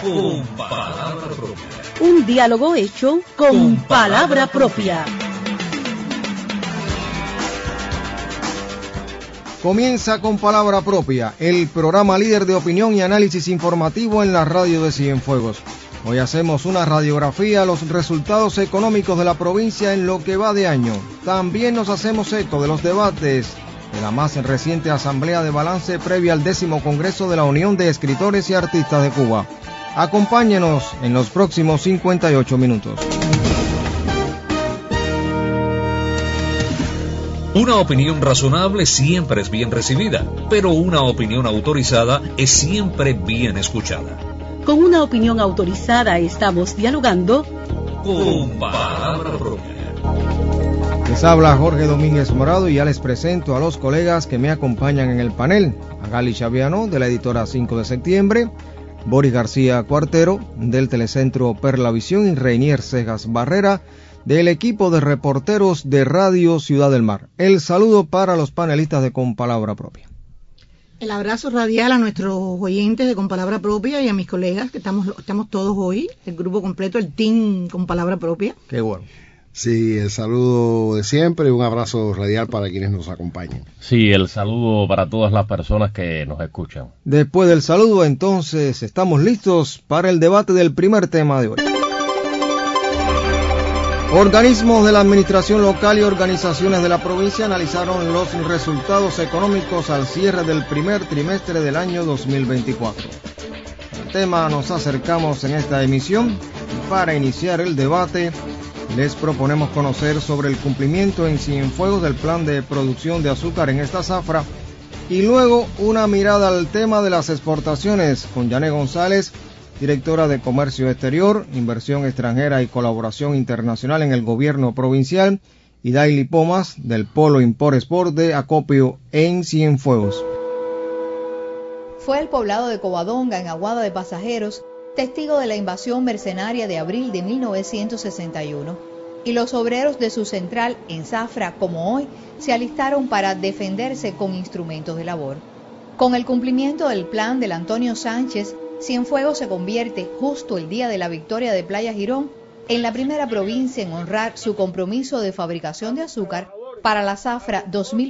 con palabra propia. Un diálogo hecho con palabra propia. Comienza con Palabra Propia, el programa líder de opinión y análisis informativo en la radio de Cienfuegos. Hoy hacemos una radiografía a los resultados económicos de la provincia en lo que va de año. También nos hacemos eco de los debates de la más reciente asamblea de balance previa al 10º Congreso de la Unión de Escritores y Artistas de Cuba. Acompáñenos en los próximos 58 minutos. Una opinión razonable siempre es bien recibida, pero una opinión autorizada es siempre bien escuchada. Con una opinión autorizada estamos dialogando con palabra propia. Les habla Jorge Domínguez Morado y ya les presento a los colegas que me acompañan en el panel. A Gali Chaviano, de la editora 5 de septiembre, Boris García Cuartero, del Telecentro Perlavisión, y Reinier Cejas Barrera, del equipo de reporteros de Radio Ciudad del Mar. El saludo para los panelistas de Con Palabra Propia. El abrazo radial a nuestros oyentes de Con Palabra Propia y a mis colegas, que estamos todos hoy, el grupo completo, el team Con Palabra Propia. Qué bueno. Sí, el saludo de siempre y un abrazo radial para quienes nos acompañan. Sí, el saludo para todas las personas que nos escuchan. Después del saludo, entonces, estamos listos para el debate del primer tema de hoy. Organismos de la administración local y organizaciones de la provincia analizaron los resultados económicos al cierre del primer trimestre del año 2024. Al tema nos acercamos en esta emisión. Para iniciar el debate, les proponemos conocer sobre el cumplimiento en Cienfuegos del plan de producción de azúcar en esta zafra y luego una mirada al tema de las exportaciones con Yané González, directora de Comercio Exterior, Inversión Extranjera y Colaboración Internacional en el Gobierno Provincial, y Daily Pomas, del Polo Import-Export de Acopio en Cienfuegos. Fue el poblado de Covadonga, en Aguada de Pasajeros, testigo de la invasión mercenaria de abril de 1961, y los obreros de su central en Zafra, como hoy, se alistaron para defenderse con instrumentos de labor. Con el cumplimiento del plan del Antonio Sánchez, Cienfuegos se convierte, justo el día de la victoria de Playa Girón, en la primera provincia en honrar su compromiso de fabricación de azúcar para la zafra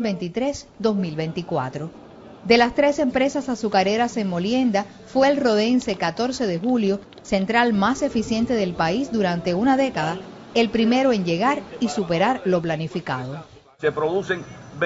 2023-2024. De las 3 empresas azucareras en molienda, fue el rodense 14 de julio, central más eficiente del país durante una década, el primero en llegar y superar lo planificado. Se producen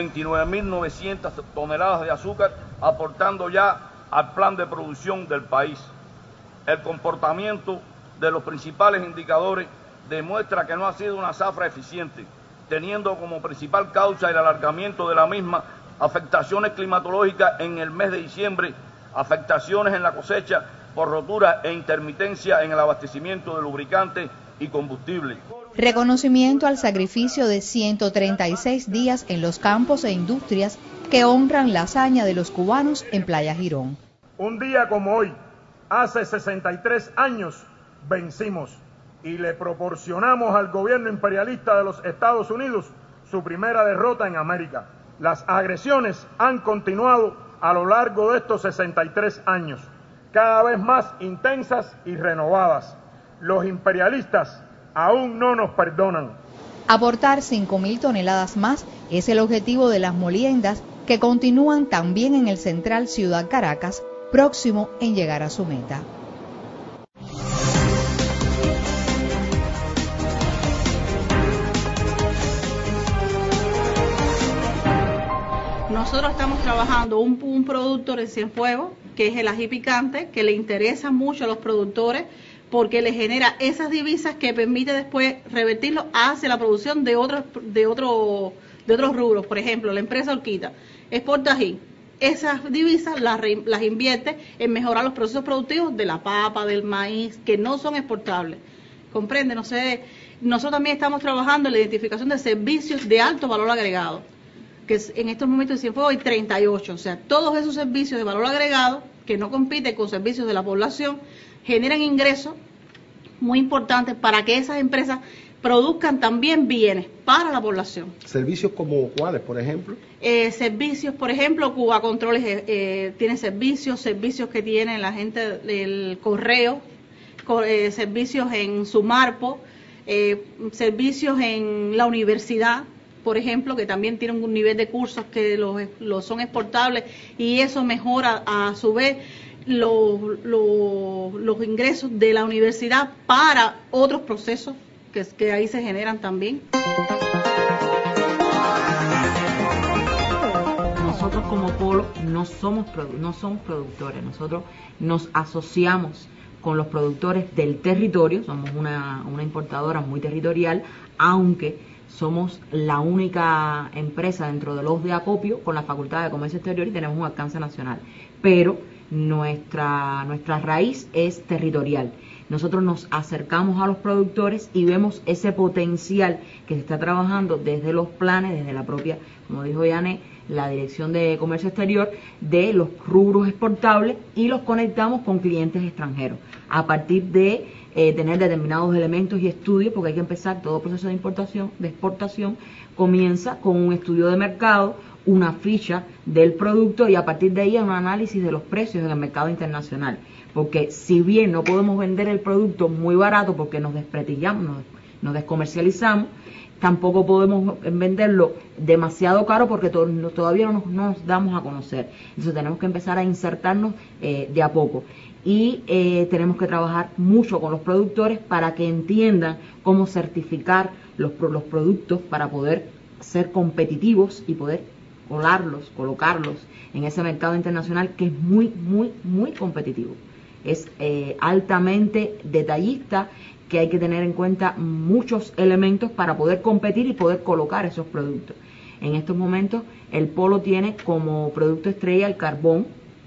29.900 toneladas de azúcar, aportando ya al plan de producción del país. El comportamiento de los principales indicadores demuestra que no ha sido una zafra eficiente, teniendo como principal causa el alargamiento de la misma, afectaciones climatológicas en el mes de diciembre, afectaciones en la cosecha por rotura e intermitencia en el abastecimiento de lubricantes y combustible. Reconocimiento al sacrificio de 136 días en los campos e industrias que honran la hazaña de los cubanos en Playa Girón. Un día como hoy, hace 63 años, vencimos y le proporcionamos al gobierno imperialista de los Estados Unidos su primera derrota en América. Las agresiones han continuado a lo largo de estos 63 años, cada vez más intensas y renovadas. Los imperialistas aún no nos perdonan. Aportar 5.000 toneladas más es el objetivo de las moliendas, que continúan también en el central Ciudad Caracas, próximo en llegar a su meta. Nosotros estamos trabajando un producto en Cienfuegos, que es el ají picante, que le interesa mucho a los productores porque le genera esas divisas que permite después revertirlo hacia la producción de otros rubros. Por ejemplo, la empresa Orquita exporta ají. Esas divisas las invierte en mejorar los procesos productivos de la papa, del maíz, que no son exportables. ¿Comprende? Nosotros también estamos trabajando en la identificación de servicios de alto valor agregado, que en estos momentos en Cienfuegos hay 38. O sea, todos esos servicios de valor agregado, que no compiten con servicios de la población, generan ingresos muy importantes para que esas empresas produzcan también bienes para la población. ¿Servicios como cuáles, por ejemplo? Servicios, por ejemplo, Cuba Controles tiene servicios que tiene la gente del correo, servicios en Sumarpo, servicios en la universidad, por ejemplo, que también tienen un nivel de cursos que los son exportables, y eso mejora a su vez los ingresos de la universidad para otros procesos que ahí se generan también. Nosotros como Polo no somos productores, nosotros nos asociamos con los productores del territorio, somos una importadora muy territorial, aunque somos la única empresa dentro de los de acopio con la Facultad de Comercio Exterior y tenemos un alcance nacional, pero nuestra raíz es territorial. Nosotros nos acercamos a los productores y vemos ese potencial que se está trabajando desde los planes, desde la propia, como dijo Yané, la Dirección de Comercio Exterior, de los rubros exportables, y los conectamos con clientes extranjeros a partir de tener determinados elementos y estudios, porque hay que empezar todo proceso de exportación comienza con un estudio de mercado, una ficha del producto, y a partir de ahí un análisis de los precios en el mercado internacional, porque si bien no podemos vender el producto muy barato porque nos desprestigiamos, nos descomercializamos, tampoco podemos venderlo demasiado caro porque todavía no nos damos a conocer. Entonces tenemos que empezar a insertarnos de a poco. Y tenemos que trabajar mucho con los productores para que entiendan cómo certificar los productos para poder ser competitivos y poder colocarlos en ese mercado internacional que es muy, muy, muy competitivo. Es altamente detallista, que hay que tener en cuenta muchos elementos para poder competir y poder colocar esos productos. En estos momentos el Polo tiene como producto estrella el carbón,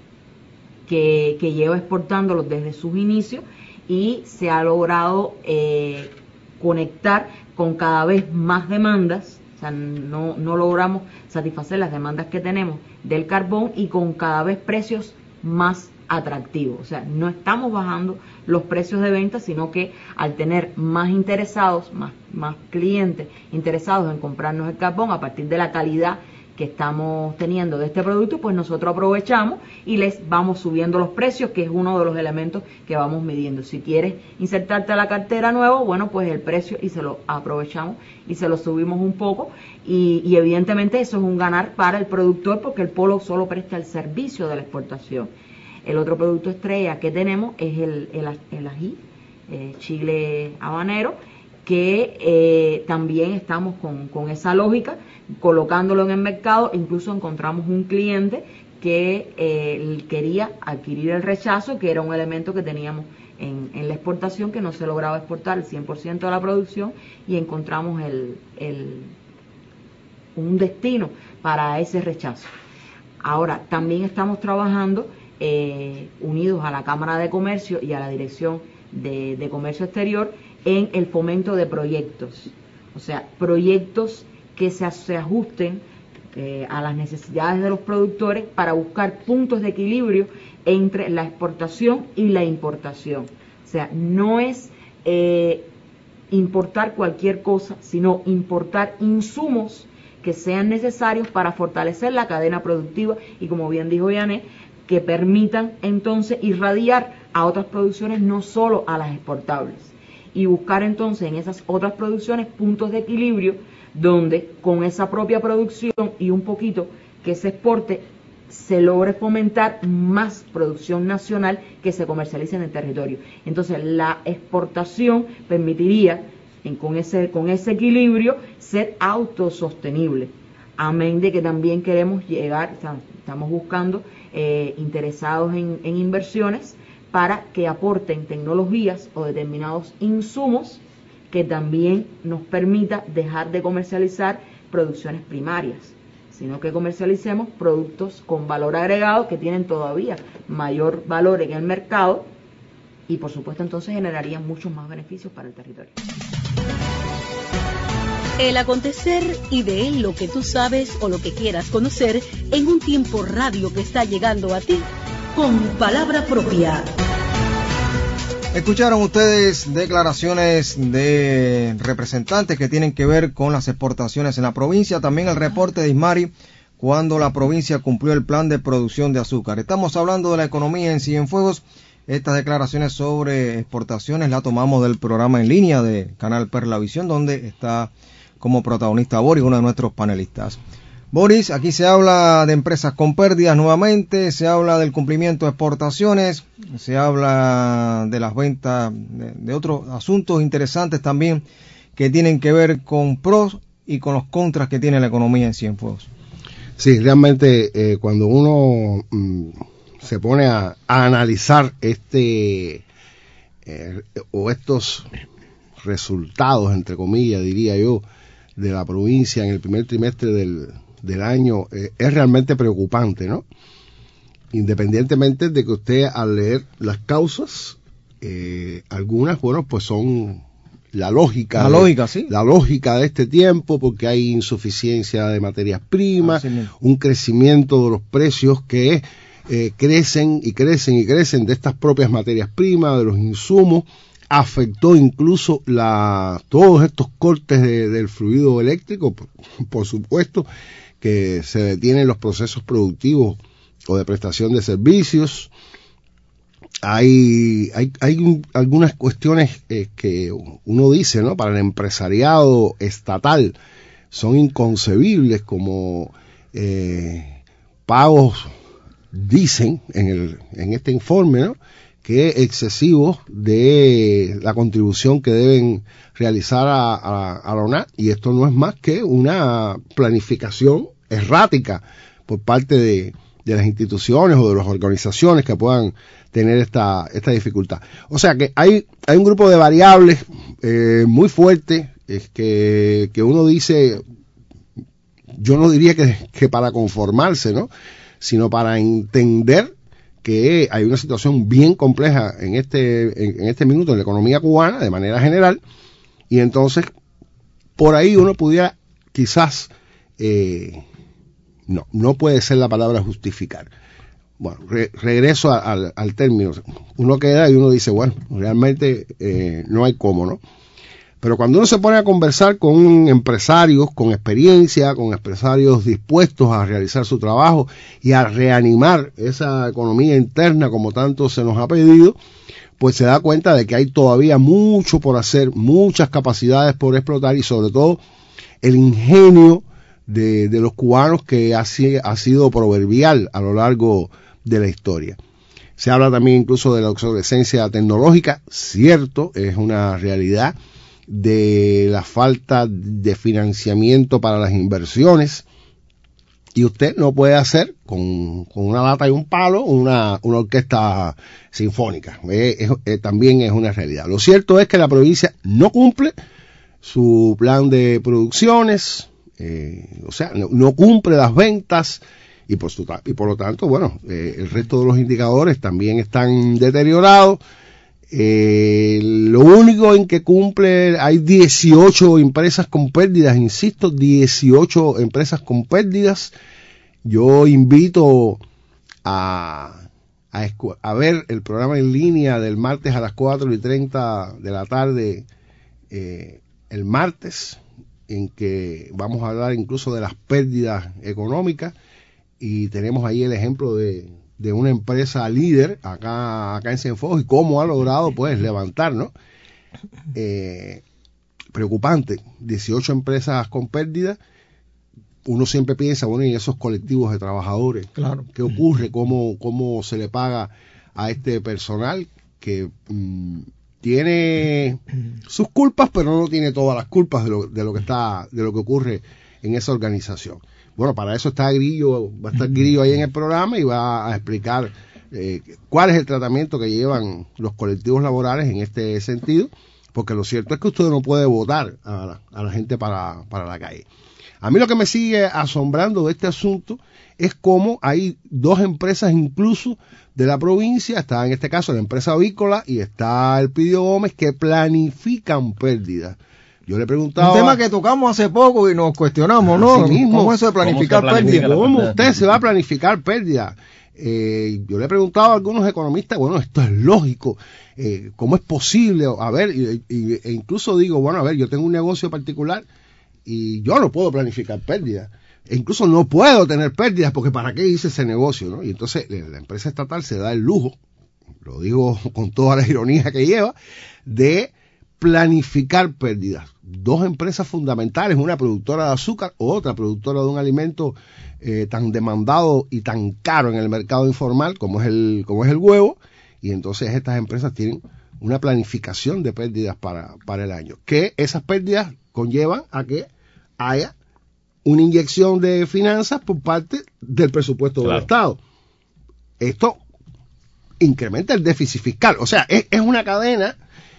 que lleva exportándolo desde sus inicios, y se ha logrado conectar con cada vez más demandas. O sea, no logramos satisfacer las demandas que tenemos del carbón, y con cada vez precios más atractivos. O sea, no estamos bajando los precios de venta, sino que al tener más interesados, más clientes interesados en comprarnos el carbón a partir de la calidad que estamos teniendo de este producto, pues nosotros aprovechamos y les vamos subiendo los precios, que es uno de los elementos que vamos midiendo. Si quieres insertarte a la cartera nuevo, bueno, pues el precio, y se lo aprovechamos y se lo subimos un poco, y evidentemente eso es un ganar para el productor, porque el Polo solo presta el servicio de la exportación. El otro producto estrella que tenemos es el ají, chile habanero, que también estamos con esa lógica, colocándolo en el mercado. Incluso encontramos un cliente que quería adquirir el rechazo, que era un elemento que teníamos en la exportación, que no se lograba exportar el 100% de la producción, y encontramos un destino para ese rechazo. Ahora, también estamos trabajando unidos a la Cámara de Comercio y a la Dirección de Comercio Exterior en el fomento de proyectos, o sea, proyectos que se ajusten a las necesidades de los productores para buscar puntos de equilibrio entre la exportación y la importación. O sea, no es importar cualquier cosa, sino importar insumos que sean necesarios para fortalecer la cadena productiva y, como bien dijo Yané, que permitan entonces irradiar a otras producciones, no solo a las exportables, y buscar entonces en esas otras producciones puntos de equilibrio donde con esa propia producción y un poquito que se exporte se logre fomentar más producción nacional que se comercialice en el territorio. Entonces la exportación permitiría con ese equilibrio ser autosostenible. Amén de que también queremos llegar, estamos buscando interesados en inversiones para que aporten tecnologías o determinados insumos que también nos permita dejar de comercializar producciones primarias, sino que comercialicemos productos con valor agregado que tienen todavía mayor valor en el mercado, y por supuesto entonces generarían muchos más beneficios para el territorio. El acontecer y de él lo que tú sabes o lo que quieras conocer en un tiempo radio que está llegando a ti con palabra propia. Escucharon ustedes declaraciones de representantes que tienen que ver con las exportaciones en la provincia, también el reporte de Ismari cuando la provincia cumplió el plan de producción de azúcar. Estamos hablando de la economía en Cienfuegos Estas declaraciones sobre exportaciones las tomamos del programa en línea de Canal Perla Visión, donde está como protagonista Boris, uno de nuestros panelistas. Boris, aquí se habla de empresas con pérdidas nuevamente, se habla del cumplimiento de exportaciones, se habla de las ventas, de otros asuntos interesantes también que tienen que ver con pros y con los contras que tiene la economía en Cienfuegos. Sí, realmente cuando uno se pone a analizar estos resultados, entre comillas, diría yo, de la provincia en el primer trimestre del año, es realmente preocupante, ¿no? Independientemente de que usted, al leer las causas, algunas, bueno, pues son la lógica de este tiempo, porque hay insuficiencia de materias primas, un crecimiento de los precios que crecen y crecen y crecen de estas propias materias primas, de los insumos. Afectó incluso todos estos cortes del fluido eléctrico, por supuesto, que se detienen los procesos productivos o de prestación de servicios. Hay algunas cuestiones que uno dice, ¿no? Para el empresariado estatal son inconcebibles, como pagos, dicen en este informe, ¿no?, que excesivos de la contribución que deben realizar a la ONAT, y esto no es más que una planificación errática por parte de las instituciones o de las organizaciones que puedan tener esta dificultad. O sea que hay un grupo de variables muy fuerte, que uno dice, yo no diría que para conformarse, ¿no?, sino para entender que hay una situación bien compleja en este minuto en la economía cubana de manera general, y entonces por ahí uno pudiera quizás, no puede ser la palabra justificar. Bueno, regreso al término, uno queda y uno dice, bueno, realmente no hay cómo, ¿no? Pero cuando uno se pone a conversar con empresarios con experiencia, con empresarios dispuestos a realizar su trabajo y a reanimar esa economía interna como tanto se nos ha pedido, pues se da cuenta de que hay todavía mucho por hacer, muchas capacidades por explotar, y sobre todo el ingenio de los cubanos, que ha sido proverbial a lo largo de la historia. Se habla también incluso de la obsolescencia tecnológica, cierto, es una realidad, de la falta de financiamiento para las inversiones, y usted no puede hacer con una lata y un palo una orquesta sinfónica. También es una realidad. Lo cierto es que la provincia no cumple su plan de producciones, o sea, no cumple las ventas, y por lo tanto, bueno, el resto de los indicadores también están deteriorados. Lo único en que cumple, hay 18 empresas con pérdidas, insisto, 18 empresas con pérdidas. Yo invito a ver el programa en línea del martes a las 4:30 de la tarde, el martes, en que vamos a hablar incluso de las pérdidas económicas, y tenemos ahí el ejemplo de una empresa líder acá en Cienfuegos, y cómo ha logrado pues levantar, ¿no? Preocupante, 18 empresas con pérdida. Uno siempre piensa, bueno, y esos colectivos de trabajadores, claro, ¿qué ocurre? ¿Cómo se le paga a este personal que tiene sus culpas, pero no tiene todas las culpas de lo que ocurre en esa organización? Bueno, para eso está Grillo, va a estar Grillo ahí en el programa y va a explicar cuál es el tratamiento que llevan los colectivos laborales en este sentido, porque lo cierto es que usted no puede votar a la gente para la calle. A mí lo que me sigue asombrando de este asunto es cómo hay dos empresas incluso de la provincia, está en este caso la empresa avícola y está el Pidio Gómez, que planifican pérdidas. Yo le preguntaba... Un tema que tocamos hace poco y nos cuestionamos, ¿no? ¿Cómo eso de planificar pérdidas? ¿Cómo usted se va a planificar pérdidas? Yo le he preguntado a algunos economistas, bueno, esto es lógico, ¿cómo es posible? A ver, e incluso digo, bueno, a ver, yo tengo un negocio particular y yo no puedo planificar pérdidas, e incluso no puedo tener pérdidas, porque ¿para qué hice ese negocio, no? Y entonces la empresa estatal se da el lujo, lo digo con toda la ironía que lleva, de planificar pérdidas. Dos empresas fundamentales, una productora de azúcar, otra productora de un alimento tan demandado y tan caro en el mercado informal como es el huevo, y entonces estas empresas tienen una planificación de pérdidas para el año, que esas pérdidas conllevan a que haya una inyección de finanzas por parte del presupuesto del Estado. Esto incrementa el déficit fiscal, o sea, es una cadena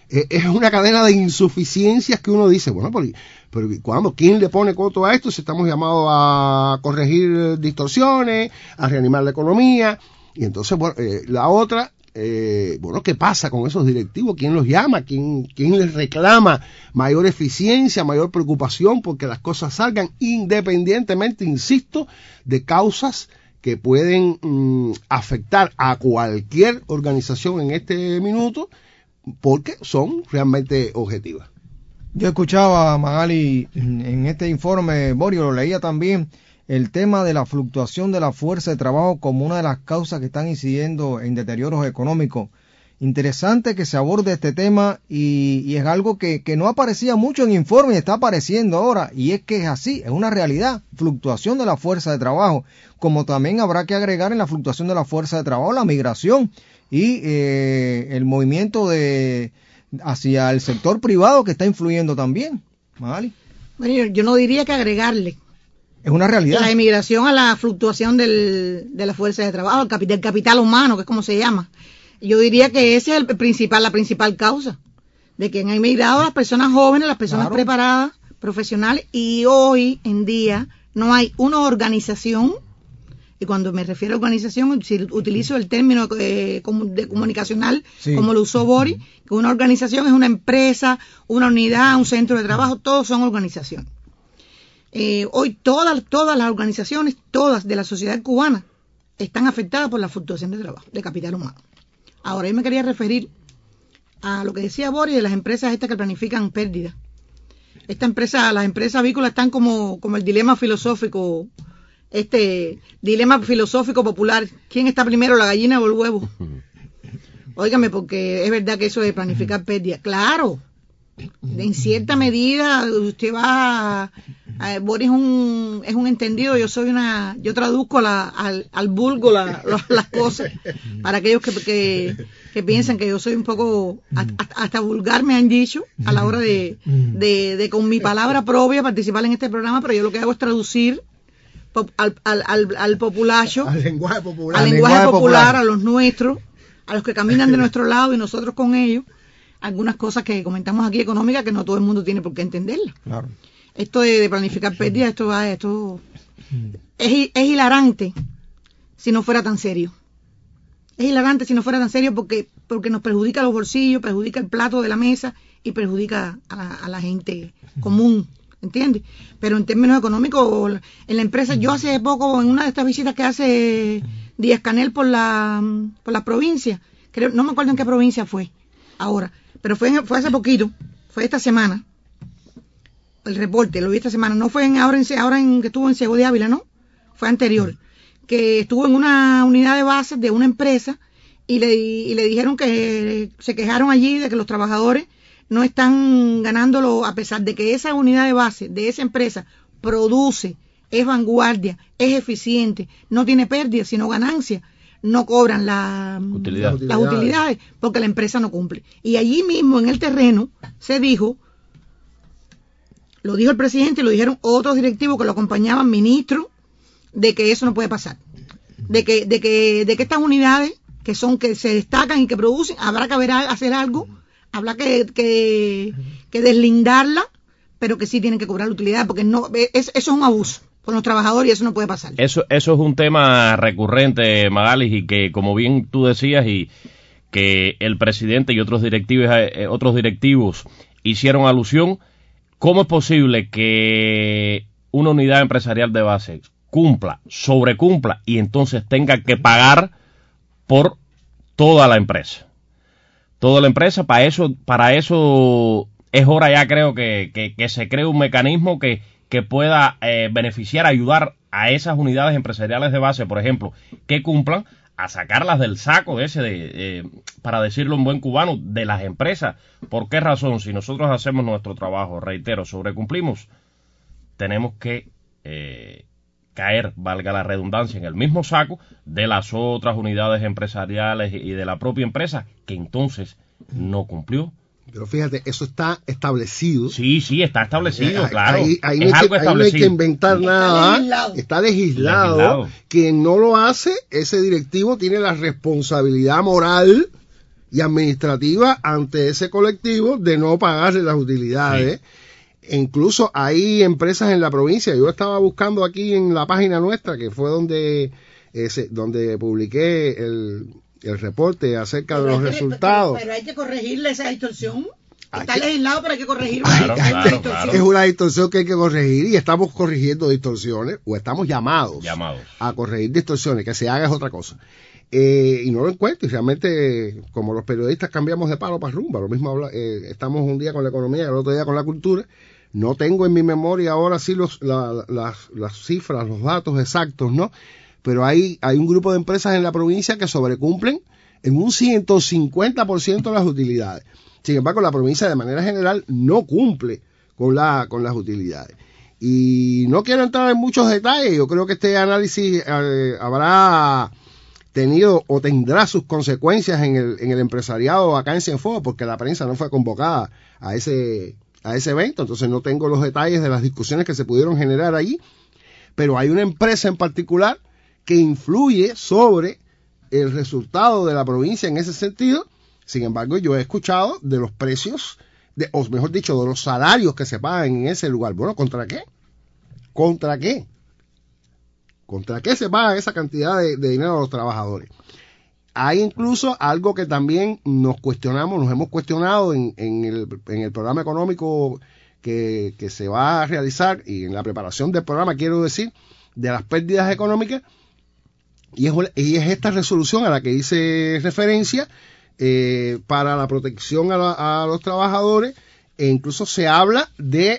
de insuficiencias que uno dice, bueno, pero ¿quién le pone coto a esto si estamos llamados a corregir distorsiones, a reanimar la economía? Y entonces, bueno, la otra, ¿qué pasa con esos directivos? ¿Quién los llama? ¿Quién les reclama mayor eficiencia, mayor preocupación porque las cosas salgan independientemente, insisto, de causas que pueden afectar a cualquier organización en este minuto, porque son realmente objetivas? Yo escuchaba a Magali en este informe, Borio, lo leía también, el tema de la fluctuación de la fuerza de trabajo como una de las causas que están incidiendo en deterioros económicos. Interesante que se aborde este tema y es algo que no aparecía mucho en informe y está apareciendo ahora, y es que es así, es una realidad, fluctuación de la fuerza de trabajo, como también habrá que agregar en la fluctuación de la fuerza de trabajo la migración y el movimiento hacia el sector privado que está influyendo también. Magali. Bueno, yo no diría que agregarle. Es una realidad. La inmigración a la fluctuación de la fuerza de trabajo, del capital humano, que es como se llama. Yo diría que esa es la principal causa de que han emigrado las personas jóvenes, las personas preparadas, profesionales, y hoy en día no hay una organización, y cuando me refiero a organización, si utilizo el término de comunicacional, como lo usó Boris, que una organización es una empresa, una unidad, un centro de trabajo, todos son organizaciones. Hoy todas las organizaciones, todas de la sociedad cubana, están afectadas por la fluctuación de trabajo, de capital humano. Ahora, yo me quería referir a lo que decía Boris de las empresas estas que planifican pérdidas. Las empresas avícolas están como el dilema filosófico popular. ¿Quién está primero, la gallina o el huevo? Óigame, porque es verdad que eso de planificar pérdidas, claro, en cierta medida usted va Boris es un entendido, yo traduzco al vulgo las cosas para aquellos que piensan que yo soy un poco hasta vulgar, me han dicho a la hora de con mi palabra propia participar en este programa, pero yo lo que hago es traducir al populacho, al lenguaje popular, a los nuestros, a los que caminan de nuestro lado y nosotros con ellos, algunas cosas que comentamos aquí económicas que no todo el mundo tiene por qué entenderlas. Claro. Esto de planificar pérdidas, esto es hilarante si no fuera tan serio. Es hilarante si no fuera tan serio porque nos perjudica los bolsillos, perjudica el plato de la mesa y perjudica a la gente común, ¿entiendes? Pero en términos económicos, en la empresa, yo hace poco, en una de estas visitas que hace Díaz-Canel por la provincia, no me acuerdo en qué provincia fue ahora, pero fue hace poquito, fue esta semana, el reporte, lo vi esta semana, no fue ahora que estuvo en Ciego de Ávila, ¿no? Fue anterior, que estuvo en una unidad de bases de una empresa y le dijeron que se quejaron allí de que los trabajadores no están ganándolo, a pesar de que esa unidad de base de esa empresa produce, es vanguardia, es eficiente, no tiene pérdidas sino ganancias, no cobran las utilidades porque la empresa no cumple. Y allí mismo en el terreno se dijo, lo dijo el presidente y lo dijeron otros directivos que lo acompañaban, ministros, de que eso no puede pasar, de que estas unidades que se destacan y que producen, habrá que hacer algo, habrá que deslindarla, pero que sí tienen que cobrar la utilidad, porque eso es un abuso con los trabajadores y eso no puede pasar. Eso es un tema recurrente, Magalis, y que, como bien tú decías, y que el presidente y otros directivos hicieron alusión. ¿Cómo es posible que una unidad empresarial de base sobrecumpla y entonces tenga que pagar por toda la empresa? Toda la empresa, para eso es hora ya, creo que se cree un mecanismo que pueda beneficiar, ayudar a esas unidades empresariales de base, por ejemplo, que cumplan a sacarlas del saco ese para decirlo en buen cubano, de las empresas. ¿Por qué razón? Si nosotros hacemos nuestro trabajo, reitero, sobrecumplimos, tenemos que caer, valga la redundancia, en el mismo saco de las otras unidades empresariales y de la propia empresa que entonces no cumplió. Pero fíjate, eso está establecido. Sí, está establecido, claro. Ahí es algo establecido. no hay que inventar nada. Está legislado. Quien no lo hace, ese directivo tiene la responsabilidad moral y administrativa ante ese colectivo de no pagarle las utilidades. Sí. E incluso hay empresas en la provincia. Yo estaba buscando aquí en la página nuestra, que fue donde publiqué el reporte acerca de los resultados. Pero hay que corregirle esa distorsión. Está legislado, pero hay que corregirlo. Claro. Es una distorsión que hay que corregir y estamos corrigiendo distorsiones, o estamos llamados a corregir distorsiones. Que se haga es otra cosa. Y no lo encuentro, y realmente, como los periodistas cambiamos de palo para rumba, lo mismo estamos un día con la economía y el otro día con la cultura. No tengo en mi memoria ahora sí las cifras, los datos exactos, ¿no? Pero hay un grupo de empresas en la provincia que sobrecumplen en un 150% las utilidades. Sin embargo, la provincia de manera general no cumple con las utilidades. Y no quiero entrar en muchos detalles. Yo creo que este análisis habrá tenido o tendrá sus consecuencias en el empresariado acá en Cienfuegos, porque la prensa no fue convocada a ese evento. Entonces no tengo los detalles de las discusiones que se pudieron generar allí. Pero hay una empresa en particular que influye sobre el resultado de la provincia en ese sentido. Sin embargo, yo he escuchado de los precios, o mejor dicho, de los salarios que se pagan en ese lugar. Bueno, ¿contra qué? ¿Contra qué? ¿Contra qué se paga esa cantidad de dinero a los trabajadores? Hay incluso algo que también nos hemos cuestionado en el programa económico que se va a realizar, y en la preparación del programa, quiero decir, de las pérdidas económicas, y es esta resolución a la que hice referencia para la protección a los trabajadores, e incluso se habla de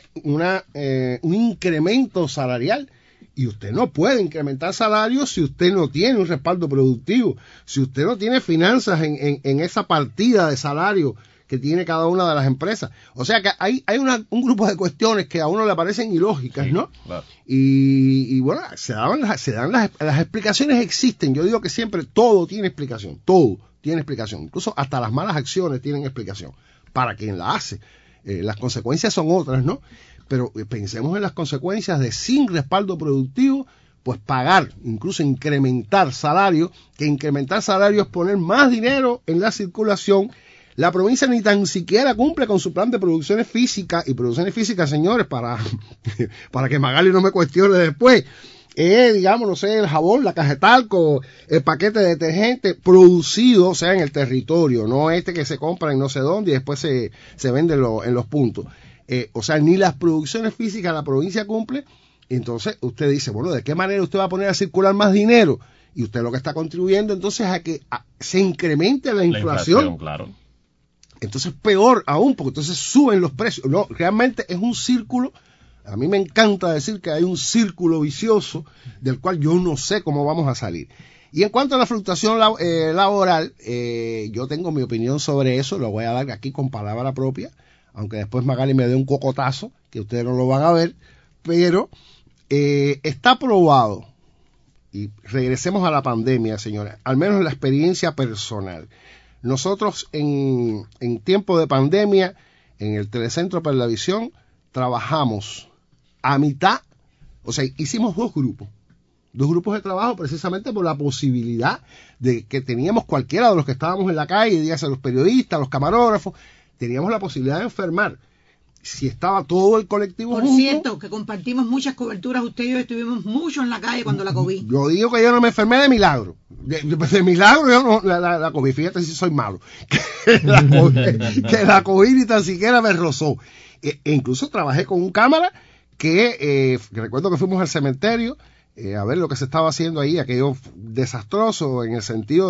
un incremento salarial. Y usted no puede incrementar salarios si usted no tiene un respaldo productivo, si usted no tiene finanzas en esa partida de salario que tiene cada una de las empresas. O sea que hay un grupo de cuestiones que a uno le parecen ilógicas, ¿no? Claro. Y bueno, se dan las explicaciones existen. Yo digo que siempre todo tiene explicación, incluso hasta las malas acciones tienen explicación para quien la hace. Las consecuencias son otras, ¿no? Pero pensemos en las consecuencias de sin respaldo productivo, pues pagar, incluso incrementar salario, que incrementar salario es poner más dinero en la circulación. La provincia ni tan siquiera cumple con su plan de producciones físicas, y producciones físicas, señores, para que Magali no me cuestione después, digamos, no sé, el jabón, la caja de talco, el paquete de detergente producido, o sea, en el territorio, no que se compra en no sé dónde y después se vende en los puntos. O sea, ni las producciones físicas la provincia cumple. Entonces usted dice, bueno, ¿de qué manera usted va a poner a circular más dinero? Y usted lo que está contribuyendo entonces a que se incremente la inflación. Claro. Entonces peor aún, porque entonces suben los precios. No, realmente es un círculo. A mí me encanta decir que hay un círculo vicioso del cual yo no sé cómo vamos a salir. Y en cuanto a la fluctuación laboral, yo tengo mi opinión sobre eso, lo voy a dar aquí con palabra propia, aunque después Magali me dé un cocotazo, que ustedes no lo van a ver, pero está probado, y regresemos a la pandemia, señores, al menos en la experiencia personal. Nosotros en tiempo de pandemia, en el Telecentro para la Visión, trabajamos a mitad, o sea, hicimos dos grupos de trabajo precisamente por la posibilidad de que teníamos cualquiera de los que estábamos en la calle, dígase los periodistas, los camarógrafos, teníamos la posibilidad de enfermar. Si estaba todo el colectivo Por junto, cierto, que compartimos muchas coberturas, usted y yo estuvimos mucho en la calle cuando la COVID. Yo digo que yo no me enfermé de milagro. De milagro yo no, la COVID, fíjate si soy malo. Que la COVID ni tan siquiera me rozó. E incluso trabajé con un cámara que recuerdo que fuimos al cementerio a ver lo que se estaba haciendo ahí, aquello desastroso en el sentido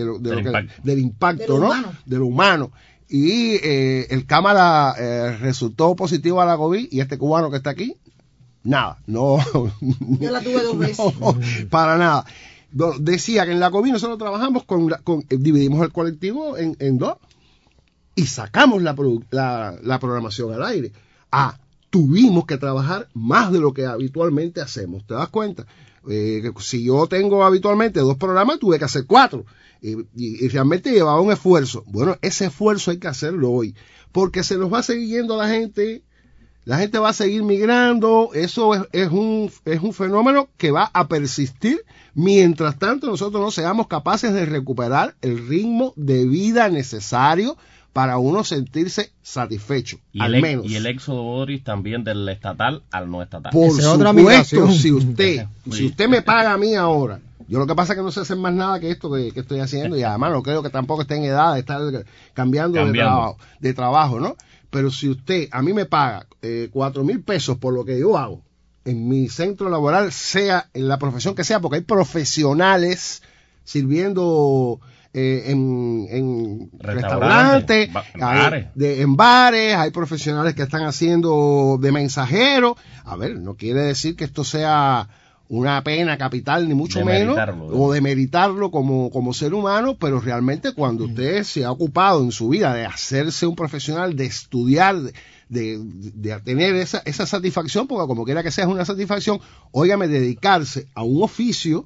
del impacto, ¿no? De lo humano. Y el cámara resultó positivo a la COVID, y este cubano que está aquí, nada, no. Yo la tuve 2 veces. No, para nada. decía que en la COVID nosotros trabajamos dividimos el colectivo en dos y sacamos la programación al aire. Tuvimos que trabajar más de lo que habitualmente hacemos, ¿te das cuenta? Si yo tengo habitualmente 2 programas, tuve que hacer 4 y realmente llevaba un esfuerzo. Bueno, ese esfuerzo hay que hacerlo hoy, porque se nos va a seguir yendo la gente va a seguir migrando, eso es un fenómeno que va a persistir mientras tanto nosotros no seamos capaces de recuperar el ritmo de vida necesario para uno sentirse satisfecho, al menos. Y el éxodo, Boris, también del estatal al no estatal. Por supuesto, si usted me paga a mí ahora, yo lo que pasa es que no sé hacer más nada que esto que estoy haciendo, y además no creo que tampoco esté en edad de estar cambiando. De trabajo, ¿no? Pero si usted a mí me paga 4,000 pesos por lo que yo hago en mi centro laboral, sea en la profesión que sea, porque hay profesionales sirviendo en restaurantes, en bares, hay profesionales que están haciendo de mensajeros. A ver, no quiere decir que esto sea una pena capital, ni mucho menos, o demeritarlo como ser humano, pero realmente cuando usted se ha ocupado en su vida de hacerse un profesional, de estudiar, de tener esa satisfacción, porque como quiera que sea es una satisfacción, óigame, dedicarse a un oficio,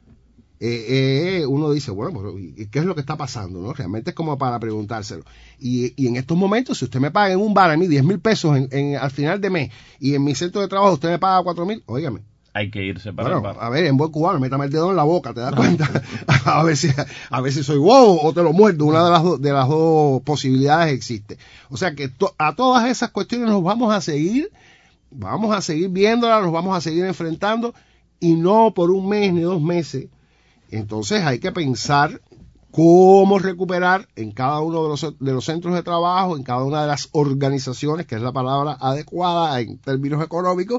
uno dice, bueno, pues, ¿qué es lo que está pasando? ¿No? Realmente es como para preguntárselo. Y en estos momentos, si usted me paga en un bar a mí 10,000 pesos al final de mes, y en mi centro de trabajo usted me paga 4,000, óigame, hay que irse para bueno, a ver, en buen cubano, métame el dedo en la boca, ¿te das cuenta? a ver si soy bobo o te lo muerdo. Una de las dos posibilidades existe. O sea que a todas esas cuestiones nos vamos a seguir viéndolas, nos vamos a seguir enfrentando, y no por un mes ni 2 meses. Entonces hay que pensar cómo recuperar en cada uno de los centros de trabajo, en cada una de las organizaciones, que es la palabra adecuada en términos económicos,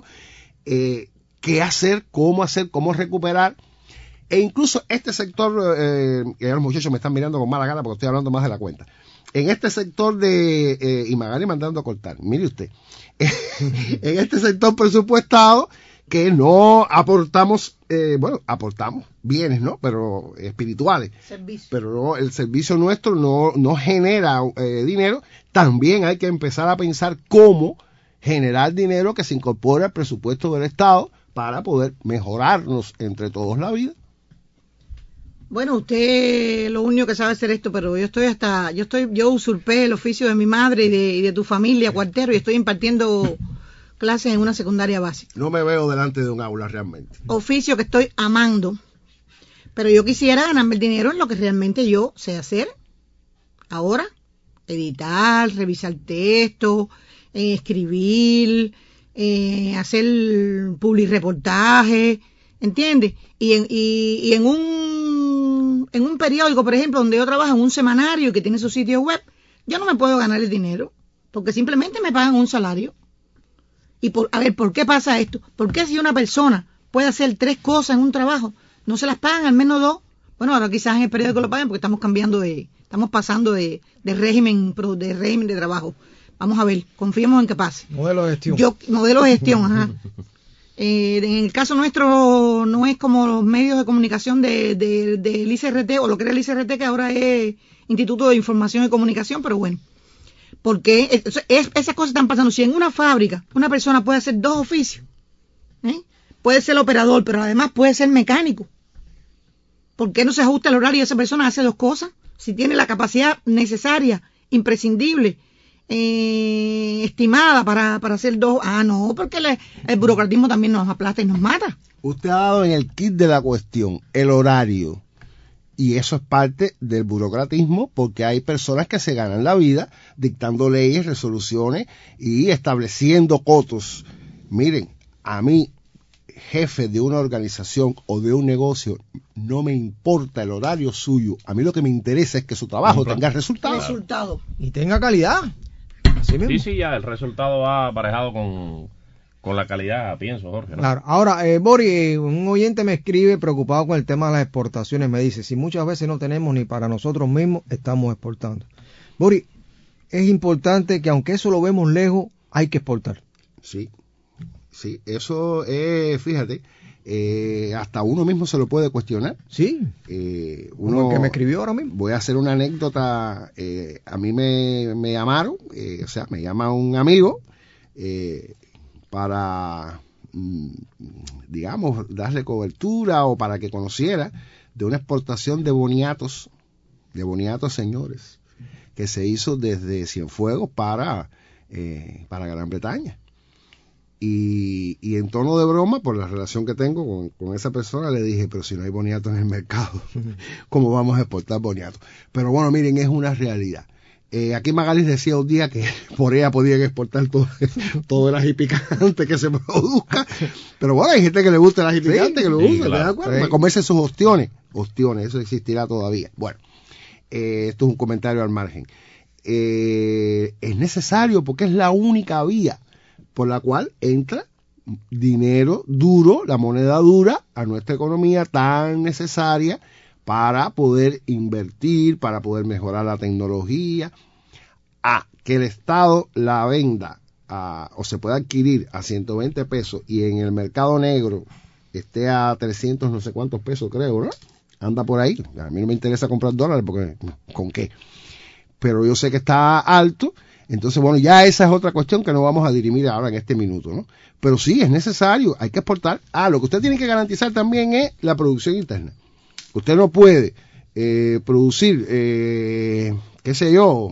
qué hacer, cómo recuperar. E incluso este sector, que los muchachos me están mirando con mala gana porque estoy hablando más de la cuenta. En este sector y Magali mandando a cortar, mire usted, en este sector presupuestado, que no aportamos, aportamos bienes, ¿no? Pero espirituales. Servicio. Pero no, el servicio nuestro no genera dinero. También hay que empezar a pensar cómo generar dinero que se incorpore al presupuesto del Estado para poder mejorarnos entre todos la vida. Bueno, usted lo único que sabe hacer esto, pero yo usurpé el oficio de mi madre y de tu familia, Cuartero, y estoy impartiendo clases en una secundaria básica. No me veo delante de un aula realmente. Oficio que estoy amando, pero yo quisiera ganarme el dinero en lo que realmente yo sé hacer. Ahora, editar, revisar textos, escribir, hacer publireportaje, ¿entiendes? Y en un periódico, por ejemplo, donde yo trabajo, en un semanario que tiene su sitio web, yo no me puedo ganar el dinero, porque simplemente me pagan un salario. Y a ver, ¿por qué pasa esto? ¿Por qué si una persona puede hacer 3 cosas en un trabajo, no se las pagan al menos 2? Bueno, ahora quizás en el periódico lo paguen porque estamos pasando de régimen de trabajo. Vamos a ver, confiemos en que pase. Modelo de gestión. Modelo de gestión, ajá. En el caso nuestro no es como los medios de comunicación del ICRT, o lo que era el ICRT, que ahora es Instituto de Información y Comunicación, pero bueno. Porque esas cosas están pasando. Si en una fábrica una persona puede hacer 2 oficios, puede ser operador, pero además puede ser mecánico, ¿por qué no se ajusta el horario y esa persona hace 2 cosas? Si tiene la capacidad necesaria, imprescindible, estimada para hacer 2. No, porque el burocratismo también nos aplasta y nos mata. Usted ha dado en el kit de la cuestión, el horario. Y eso es parte del burocratismo, porque hay personas que se ganan la vida dictando leyes, resoluciones y estableciendo cotos. Miren, a mí, jefe de una organización o de un negocio, no me importa el horario suyo. A mí lo que me interesa es que su trabajo tenga resultados. Y tenga calidad. Así mismo. Sí, ya el resultado va aparejado con la calidad, pienso, Jorge, ¿no? Claro. Ahora, Boris, un oyente me escribe preocupado con el tema de las exportaciones. Me dice, si muchas veces no tenemos ni para nosotros mismos, estamos exportando. Boris, es importante que aunque eso lo vemos lejos, hay que exportar. Sí, eso es, fíjate, hasta uno mismo se lo puede cuestionar. Sí, uno como el que me escribió ahora mismo. Voy a hacer una anécdota. A mí me llamaron, o sea, me llama un amigo para, digamos, darle cobertura o para que conociera de una exportación de boniatos señores, que se hizo desde Cienfuegos para Gran Bretaña. Y en tono de broma, por la relación que tengo con esa persona, le dije, pero si no hay boniatos en el mercado, ¿cómo vamos a exportar boniatos? Pero bueno, miren, es una realidad. Aquí Magalis decía un día que por ella podían exportar todo el ají picante que se produzca, pero bueno, hay gente que le gusta el ají picante, que lo usa, claro, ¿te das cuenta? Para comerse sus ostiones, eso existirá todavía. Bueno, esto es un comentario al margen. Es necesario porque es la única vía por la cual entra dinero duro, la moneda dura, a nuestra economía tan necesaria para poder invertir, para poder mejorar la tecnología, a que el Estado la venda o se pueda adquirir a 120 pesos y en el mercado negro esté a 300 no sé cuántos pesos, creo, ¿no? Anda por ahí. A mí no me interesa comprar dólares porque ¿con qué? Pero yo sé que está alto. Entonces, bueno, ya esa es otra cuestión que no vamos a dirimir ahora en este minuto, ¿no? Pero sí, es necesario, hay que exportar. Lo que usted tiene que garantizar también es la producción interna. Usted no puede producir, qué sé yo,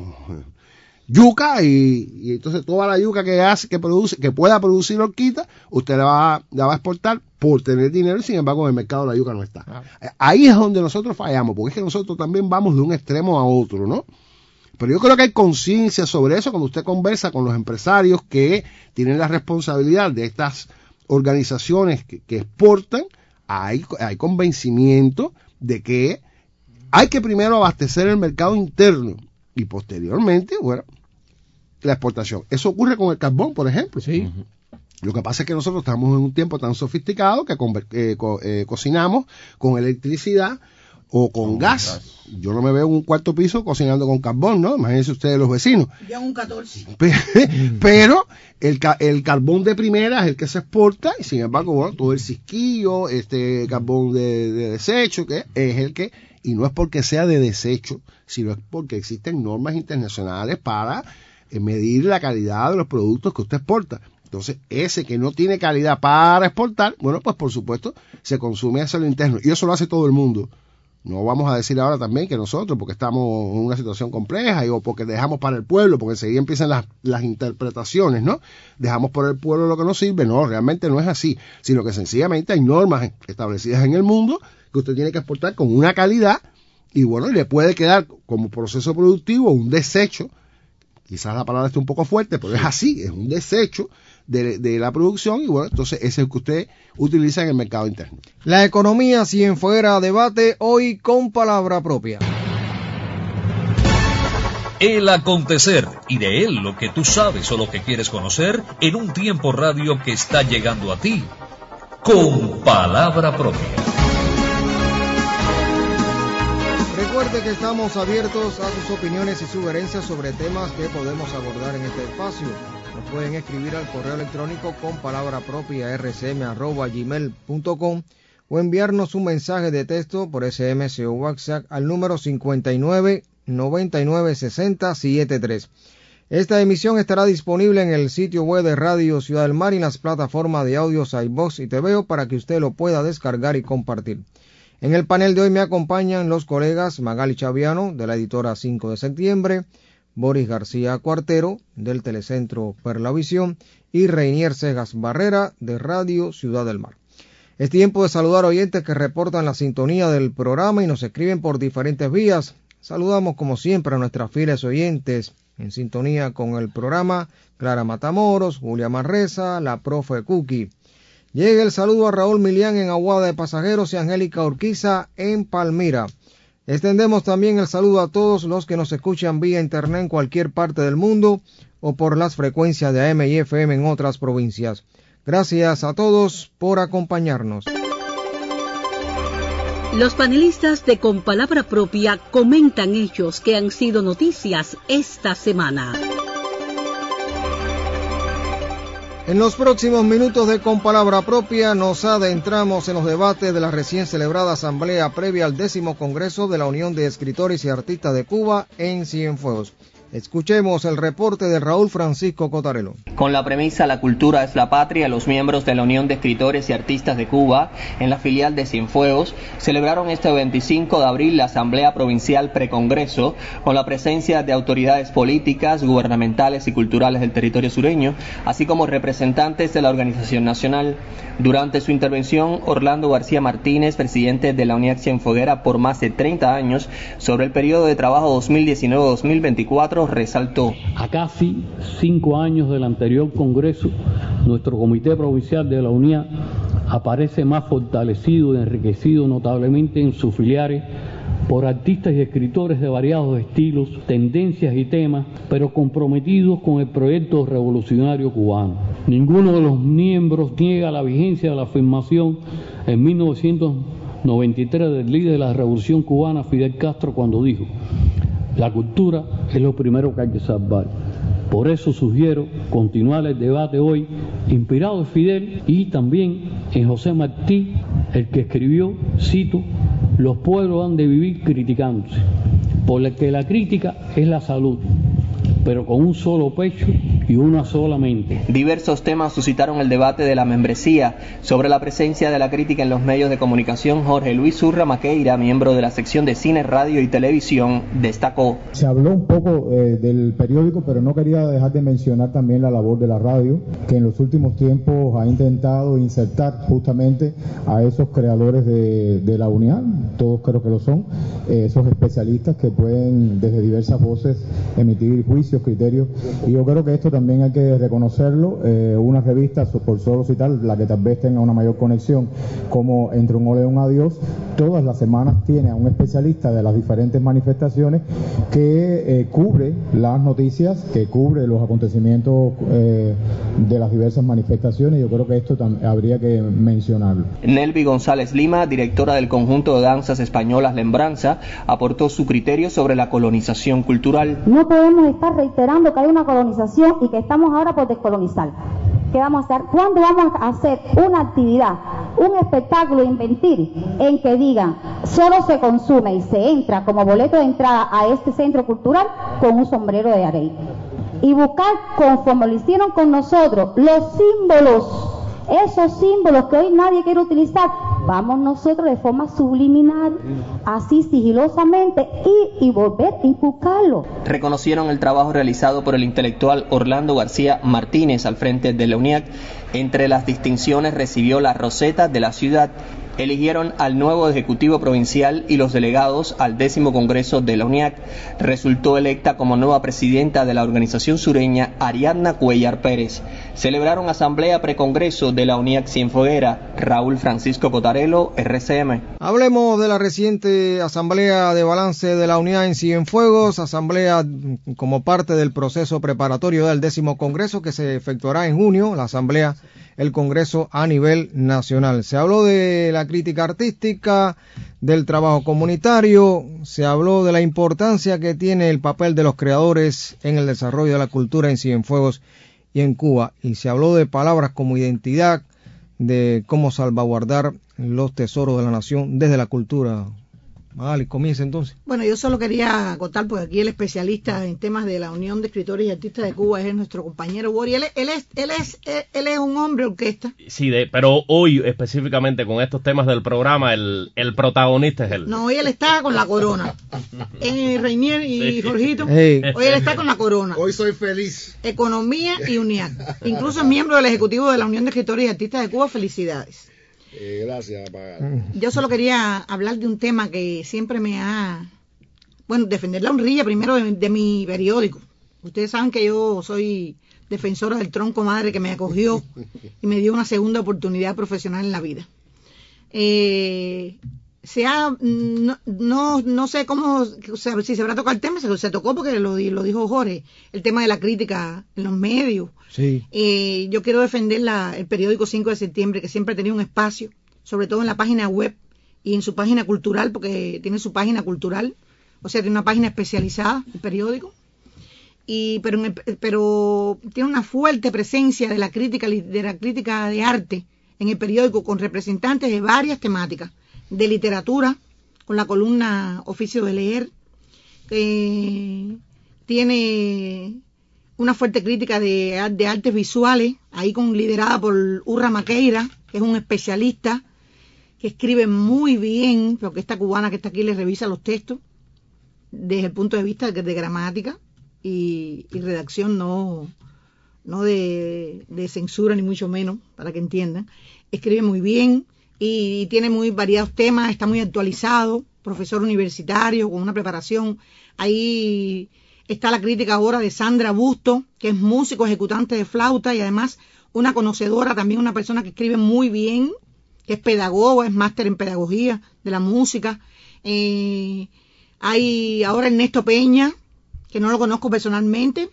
yuca y entonces toda la yuca que pueda producir horquita, usted la va a exportar por tener dinero y sin embargo en el mercado la yuca no está. Ahí es donde nosotros fallamos, porque es que nosotros también vamos de un extremo a otro, ¿no? Pero yo creo que hay conciencia sobre eso cuando usted conversa con los empresarios que tienen la responsabilidad de estas organizaciones que exportan. Hay convencimiento de que hay que primero abastecer el mercado interno y posteriormente, bueno, la exportación. Eso ocurre con el carbón, por ejemplo. Sí. Lo que pasa es que nosotros estamos en un tiempo tan sofisticado que cocinamos con electricidad o con gas. Yo no me veo en un cuarto piso cocinando con carbón, ¿no? Imagínense ustedes los vecinos. Ya un 14. Pero el carbón de primera es el que se exporta y sin embargo, bueno, todo el cisquillo, este carbón de desecho, que es el que, y no es porque sea de desecho, sino es porque existen normas internacionales para medir la calidad de los productos que usted exporta. Entonces, ese que no tiene calidad para exportar, bueno, pues por supuesto se consume hacia lo interno. Y eso lo hace todo el mundo. No vamos a decir ahora también que nosotros, porque estamos en una situación compleja o porque dejamos para el pueblo, porque enseguida empiezan las interpretaciones, ¿no? Dejamos por el pueblo lo que nos sirve. No, realmente no es así, sino que sencillamente hay normas establecidas en el mundo que usted tiene que exportar con una calidad y bueno, le puede quedar como proceso productivo un desecho. Quizás la palabra esté un poco fuerte, pero es así, es un desecho de la producción y bueno, entonces ese es el que usted utiliza en el mercado interno. La economía Cienfuegos debate hoy con palabra propia. El acontecer y de él lo que tú sabes o lo que quieres conocer en un tiempo radio que está llegando a ti con palabra propia. Recuerde que estamos abiertos a sus opiniones y sugerencias sobre temas que podemos abordar en este espacio. Nos pueden escribir al correo electrónico con palabra propia rsm@gmail.com o enviarnos un mensaje de texto por SMS o WhatsApp al número 59 99 60 73. Esta emisión estará disponible en el sitio web de Radio Ciudad del Mar y en las plataformas de audios iVoox y TVO para que usted lo pueda descargar y compartir. En el panel de hoy me acompañan los colegas Magali Chaviano, de la editora 5 de septiembre, Boris García Cuartero, del Telecentro Perlavisión, y Reinier Cejas Barrera, de Radio Ciudad del Mar. Es tiempo de saludar oyentes que reportan la sintonía del programa y nos escriben por diferentes vías. Saludamos como siempre a nuestras fieles oyentes en sintonía con el programa: Clara Matamoros, Julia Marreza, la profe Cookie. Llega el saludo a Raúl Milián en Aguada de Pasajeros y Angélica Urquiza en Palmira. Extendemos también el saludo a todos los que nos escuchan vía internet en cualquier parte del mundo o por las frecuencias de AM y FM en otras provincias. Gracias a todos por acompañarnos. Los panelistas de Con Palabra Propia comentan hechos que han sido noticias esta semana. En los próximos minutos de Con Palabra Propia nos adentramos en los debates de la recién celebrada asamblea previa al 10º Congreso de la Unión de Escritores y Artistas de Cuba en Cienfuegos. Escuchemos el reporte de Raúl Francisco Cotarelo. Con la premisa La cultura es la patria, los miembros de la Unión de Escritores y Artistas de Cuba, en la filial de Cienfuegos, celebraron este 25 de abril la Asamblea Provincial Precongreso, con la presencia de autoridades políticas, gubernamentales y culturales del territorio sureño, así como representantes de la organización nacional. Durante su intervención, Orlando García Martínez, presidente de la UNIAC Cienfueguera por más de 30 años, sobre el periodo de trabajo 2019-2024, resaltó: a casi 5 años del anterior Congreso, nuestro Comité Provincial de la UNIAC aparece más fortalecido y enriquecido notablemente en sus filiales por artistas y escritores de variados estilos, tendencias y temas, pero comprometidos con el proyecto revolucionario cubano. Ninguno de los miembros niega la vigencia de la afirmación en 1993 del líder de la Revolución Cubana, Fidel Castro, cuando dijo: la cultura es lo primero que hay que salvar. Por eso sugiero continuar el debate hoy, inspirado en Fidel y también en José Martí, el que escribió, cito: los pueblos han de vivir criticándose, porque la crítica es la salud, pero con un solo pecho y una sola mente. Diversos temas suscitaron el debate de la membresía. Sobre la presencia de la crítica en los medios de comunicación, Jorge Luis Urra Maqueira, miembro de la sección de cine, radio y televisión, destacó: se habló un poco del periódico, pero no quería dejar de mencionar también la labor de la radio, que en los últimos tiempos ha intentado insertar justamente a esos creadores de la UNIAN, todos creo que lo son, esos especialistas que pueden desde diversas voces emitir juicios, criterios, y yo creo que esto también hay que reconocerlo. Una revista, por solo citar, la que tal vez tenga una mayor conexión, como Entre un ole y un adiós, todas las semanas tiene a un especialista de las diferentes manifestaciones que cubre las noticias, que cubre los acontecimientos de las diversas manifestaciones. Yo creo que esto habría que mencionarlo. Nelvi González Lima, directora del conjunto de danzas españolas Lembranza, aportó su criterio sobre la colonización cultural. No podemos estar reiterando que hay una colonización y que estamos ahora por descolonizar. ¿Qué vamos a hacer? ¿Cuándo vamos a hacer una actividad, un espectáculo inventir en que digan solo se consume y se entra como boleto de entrada a este centro cultural con un sombrero de arey? Y buscar, conforme lo hicieron con nosotros, los símbolos, esos símbolos que hoy nadie quiere utilizar, vamos nosotros de forma subliminal, así sigilosamente, y volver a inculcarlo. Reconocieron el trabajo realizado por el intelectual Orlando García Martínez al frente de la UNIAC. Entre las distinciones recibió la Roseta de la ciudad. Eligieron al nuevo Ejecutivo Provincial y los delegados al 10º Congreso de la UNIAC. Resultó electa como nueva presidenta de la organización sureña Ariadna Cuellar Pérez. Celebraron asamblea precongreso de la UNIAC Cienfueguera. Raúl Francisco Cotarelo, RCM. Hablemos de la reciente asamblea de balance de la UNIAC en Cienfuegos, asamblea como parte del proceso preparatorio del 10º Congreso que se efectuará en junio, la asamblea, el Congreso a nivel nacional. Se habló de la crítica artística, del trabajo comunitario, se habló de la importancia que tiene el papel de los creadores en el desarrollo de la cultura en Cienfuegos y en Cuba, y se habló de palabras como identidad, de cómo salvaguardar los tesoros de la nación desde la cultura. Magali, comienza entonces. Bueno, yo solo quería acotar, porque aquí el especialista en temas de la Unión de Escritores y Artistas de Cuba es nuestro compañero Bori. Él es un hombre orquesta. Sí, pero hoy específicamente con estos temas del programa, el protagonista es él. No, hoy él está con la corona. Reinier y sí. Jorgito, hey. Hoy él está con la corona. Hoy soy feliz. Economía y UNIAC. Incluso es miembro del Ejecutivo de la Unión de Escritores y Artistas de Cuba. Felicidades. Gracias, Magali. Yo solo quería hablar de un tema que siempre me ha... Bueno, defender la honrilla primero de mi periódico. Ustedes saben que yo soy defensora del tronco madre que me acogió y me dio una segunda oportunidad profesional en la vida. No sé cómo, o sea, si se habrá tocado el tema, se tocó porque lo dijo Jorge, el tema de la crítica en los medios. Sí. Yo quiero defender el periódico 5 de septiembre, que siempre ha tenido un espacio, sobre todo en la página web y en su página cultural, porque tiene su página cultural, o sea, tiene una página especializada, el periódico. pero tiene una fuerte presencia de la crítica de arte en el periódico, con representantes de varias temáticas, de literatura, con la columna Oficio de Leer, tiene una fuerte crítica de artes visuales, ahí liderada por Urra Maqueira, que es un especialista que escribe muy bien, porque esta cubana que está aquí le revisa los textos desde el punto de vista de gramática y redacción, no de censura ni mucho menos, para que entiendan. Escribe muy bien y tiene muy variados temas, está muy actualizado, profesor universitario con una preparación. Ahí está la crítica ahora de Sandra Busto, que es músico ejecutante de flauta y además una conocedora, también una persona que escribe muy bien, que es pedagoga, es máster en pedagogía de la música. Hay ahora Ernesto Peña, que no lo conozco personalmente,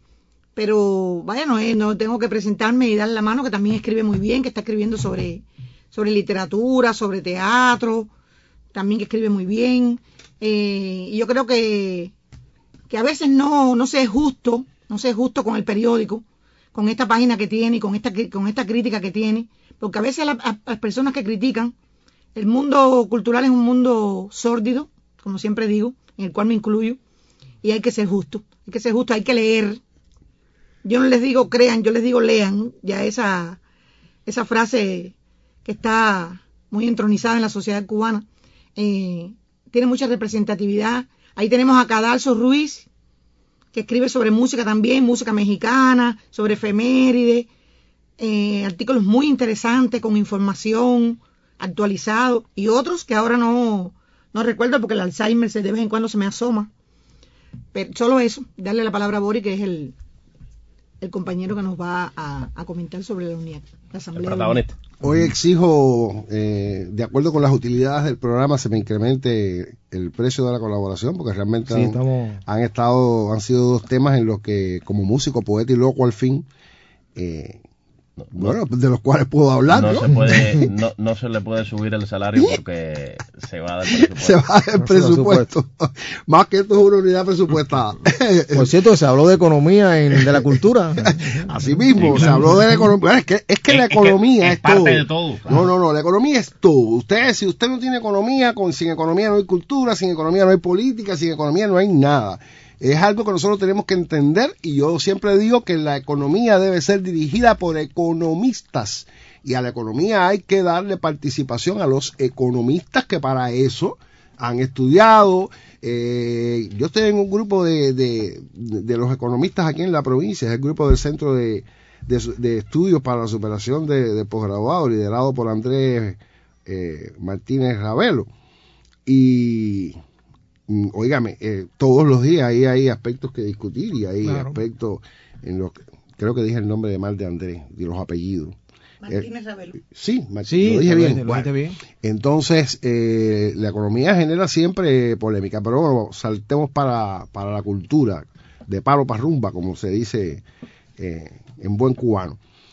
pero vaya, no tengo que presentarme y darle la mano, que también escribe muy bien, que está escribiendo sobre literatura, sobre teatro, también que escribe muy bien. Y yo creo que a veces no se es justo con el periódico, con esta página que tiene y con esta crítica que tiene, porque a veces las personas que critican, el mundo cultural es un mundo sórdido, como siempre digo, en el cual me incluyo, y hay que ser justo, hay que leer. Yo no les digo crean, yo les digo lean, ya esa frase que está muy entronizada en la sociedad cubana, tiene mucha representatividad. Ahí tenemos a Cadalso Ruiz, que escribe sobre música también, música mexicana, sobre efemérides, artículos muy interesantes con información actualizado, y otros que ahora no recuerdo porque el Alzheimer de vez en cuando se me asoma. Pero solo eso, darle la palabra a Boris, que es el compañero que nos va a comentar sobre la UNIAC, la Asamblea. Hoy exijo, de acuerdo con las utilidades del programa, se me incremente el precio de la colaboración, porque realmente han sido dos temas en los que, como músico, poeta y loco al fin, bueno, de los cuales puedo hablar. No se le puede subir el salario porque se va del presupuesto. Se va del presupuesto. Más que esto es una unidad presupuestada. Por cierto, se habló de economía de la cultura. Así mismo, sí, claro. Se habló de la economía. Es que la economía es parte de todo. No, la economía es todo. Si usted no tiene economía, sin economía no hay cultura, sin economía no hay política, sin economía no hay nada. Es algo que nosotros tenemos que entender, y yo siempre digo que la economía debe ser dirigida por economistas, y a la economía hay que darle participación a los economistas que para eso han estudiado. Yo estoy en un grupo de los economistas aquí en la provincia, es el grupo del Centro de Estudios para la Superación de Posgraduado, liderado por Andrés Martínez Ravelo, y óigame, todos los días ahí hay aspectos que discutir, y hay aspectos en los que, creo que dije el nombre de mal de Andrés, de los apellidos. Martínez Ravelo. Sí, lo dije bien. Bien. Entonces, la economía genera siempre polémica, pero bueno, saltemos para la cultura, de palo para rumba, como se dice en buen cubano.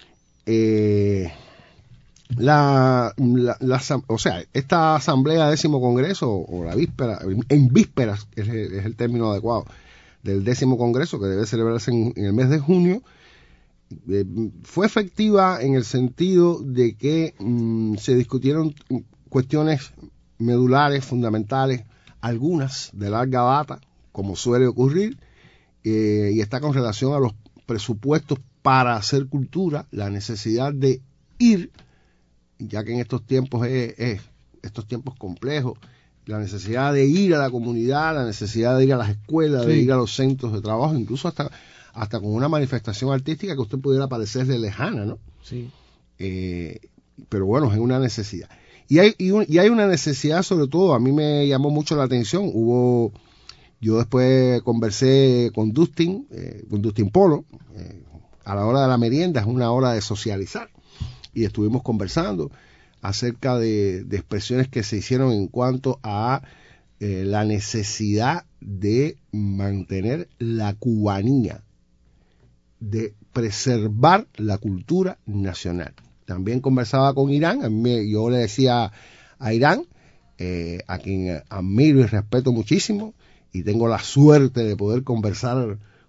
O sea, esta asamblea 10º Congreso, o la víspera, en vísperas, es el término adecuado, del 10º Congreso, que debe celebrarse en el mes de junio, fue efectiva en el sentido de que se discutieron cuestiones medulares, fundamentales, algunas de larga data, como suele ocurrir, y está con relación a los presupuestos para hacer cultura, la necesidad de ir, ya que en estos tiempos estos tiempos complejos, la necesidad de ir a la comunidad, la necesidad de ir a las escuelas, de ir a los centros de trabajo, incluso hasta con una manifestación artística que usted pudiera parecerle lejana, ¿no? Sí. Pero bueno, es una necesidad. Y hay una necesidad, sobre todo, a mí me llamó mucho la atención. Yo después conversé con Dustin Polo, a la hora de la merienda, es una hora de socializar, y estuvimos conversando acerca de expresiones que se hicieron en cuanto a la necesidad de mantener la cubanía, de preservar la cultura nacional. También conversaba con Irán, yo le decía a Irán, a quien admiro y respeto muchísimo, y tengo la suerte de poder conversar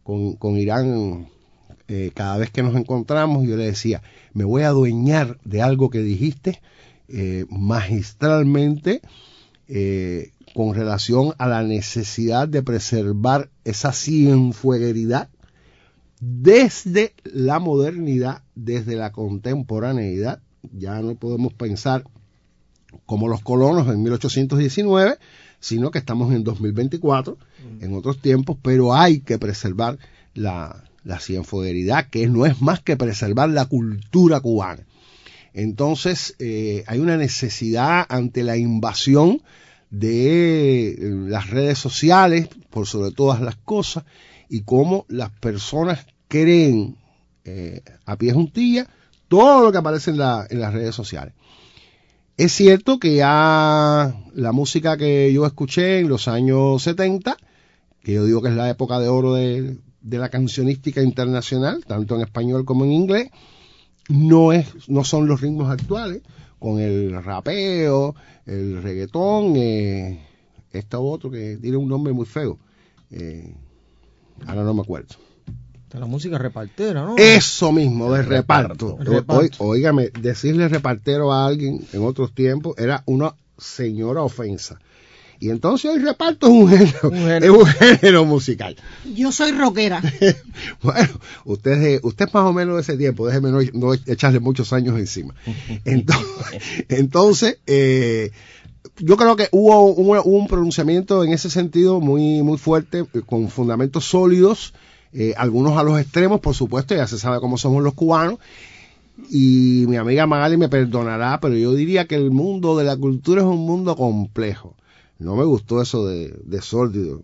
con Irán, cada vez que nos encontramos, yo le decía, me voy a adueñar de algo que dijiste magistralmente con relación a la necesidad de preservar esa cienfuegueridad desde la modernidad, desde la contemporaneidad. Ya no podemos pensar como los colonos en 1819, sino que estamos en 2024, en otros tiempos, pero hay que preservar la cienfuegueridad, que no es más que preservar la cultura cubana. Entonces, hay una necesidad ante la invasión de las redes sociales, por sobre todas las cosas, y cómo las personas creen a pie juntilla todo lo que aparece en las redes sociales. Es cierto que ya la música que yo escuché en los años 70, que yo digo que es la época de oro de la cancionística internacional, tanto en español como en inglés, no son los ritmos actuales, con el rapeo, el reggaetón, esto otro que tiene un nombre muy feo, ahora no me acuerdo. De la música repartera, ¿no? Eso mismo, de reparto. Óigame, decirle repartero a alguien en otros tiempos era una señora ofensa. Y entonces el reparto es un género musical. Yo soy rockera. Bueno, usted es más o menos de ese tiempo, déjeme no echarle muchos años encima. Entonces yo creo que hubo un pronunciamiento en ese sentido muy, muy fuerte, con fundamentos sólidos, algunos a los extremos, por supuesto, ya se sabe cómo somos los cubanos. Y mi amiga Magali me perdonará, pero yo diría que el mundo de la cultura es un mundo complejo. No me gustó eso de sórdido.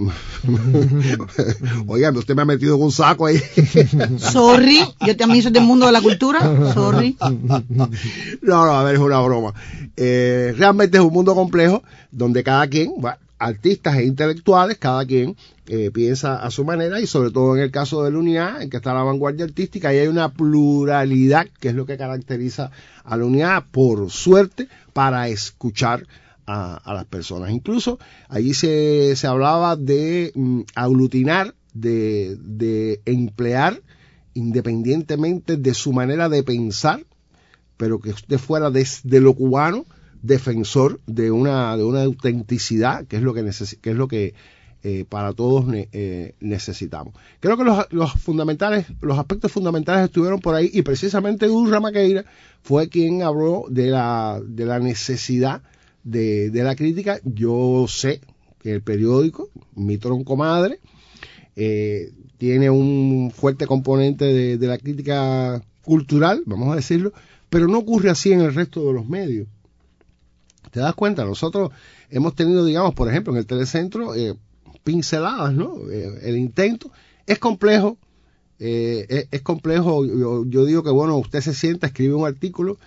Oigan, usted me ha metido en un saco ahí. Sorry, yo también soy del mundo de la cultura. Sorry. No, a ver, es una broma. Realmente es un mundo complejo donde cada quien, artistas e intelectuales, cada quien piensa a su manera, y sobre todo en el caso de la UNIA, en que está la vanguardia artística, y hay una pluralidad que es lo que caracteriza a la UNIA, por suerte, para escuchar a las personas. Incluso allí se hablaba de aglutinar, de emplear, independientemente de su manera de pensar, pero que usted fuera desde lo cubano, defensor de una autenticidad, que es lo que para todos necesitamos. Creo que los aspectos fundamentales estuvieron por ahí, y precisamente Urra Maqueira fue quien habló de la necesidad de la crítica. Yo sé que el periódico, mi tronco madre, tiene un fuerte componente de la crítica cultural, vamos a decirlo, pero no ocurre así en el resto de los medios. ¿Te das cuenta? Nosotros hemos tenido, digamos, por ejemplo, en el Telecentro, pinceladas, ¿no? El intento es complejo. Es complejo. Yo digo que, bueno, usted se sienta, escribe un artículo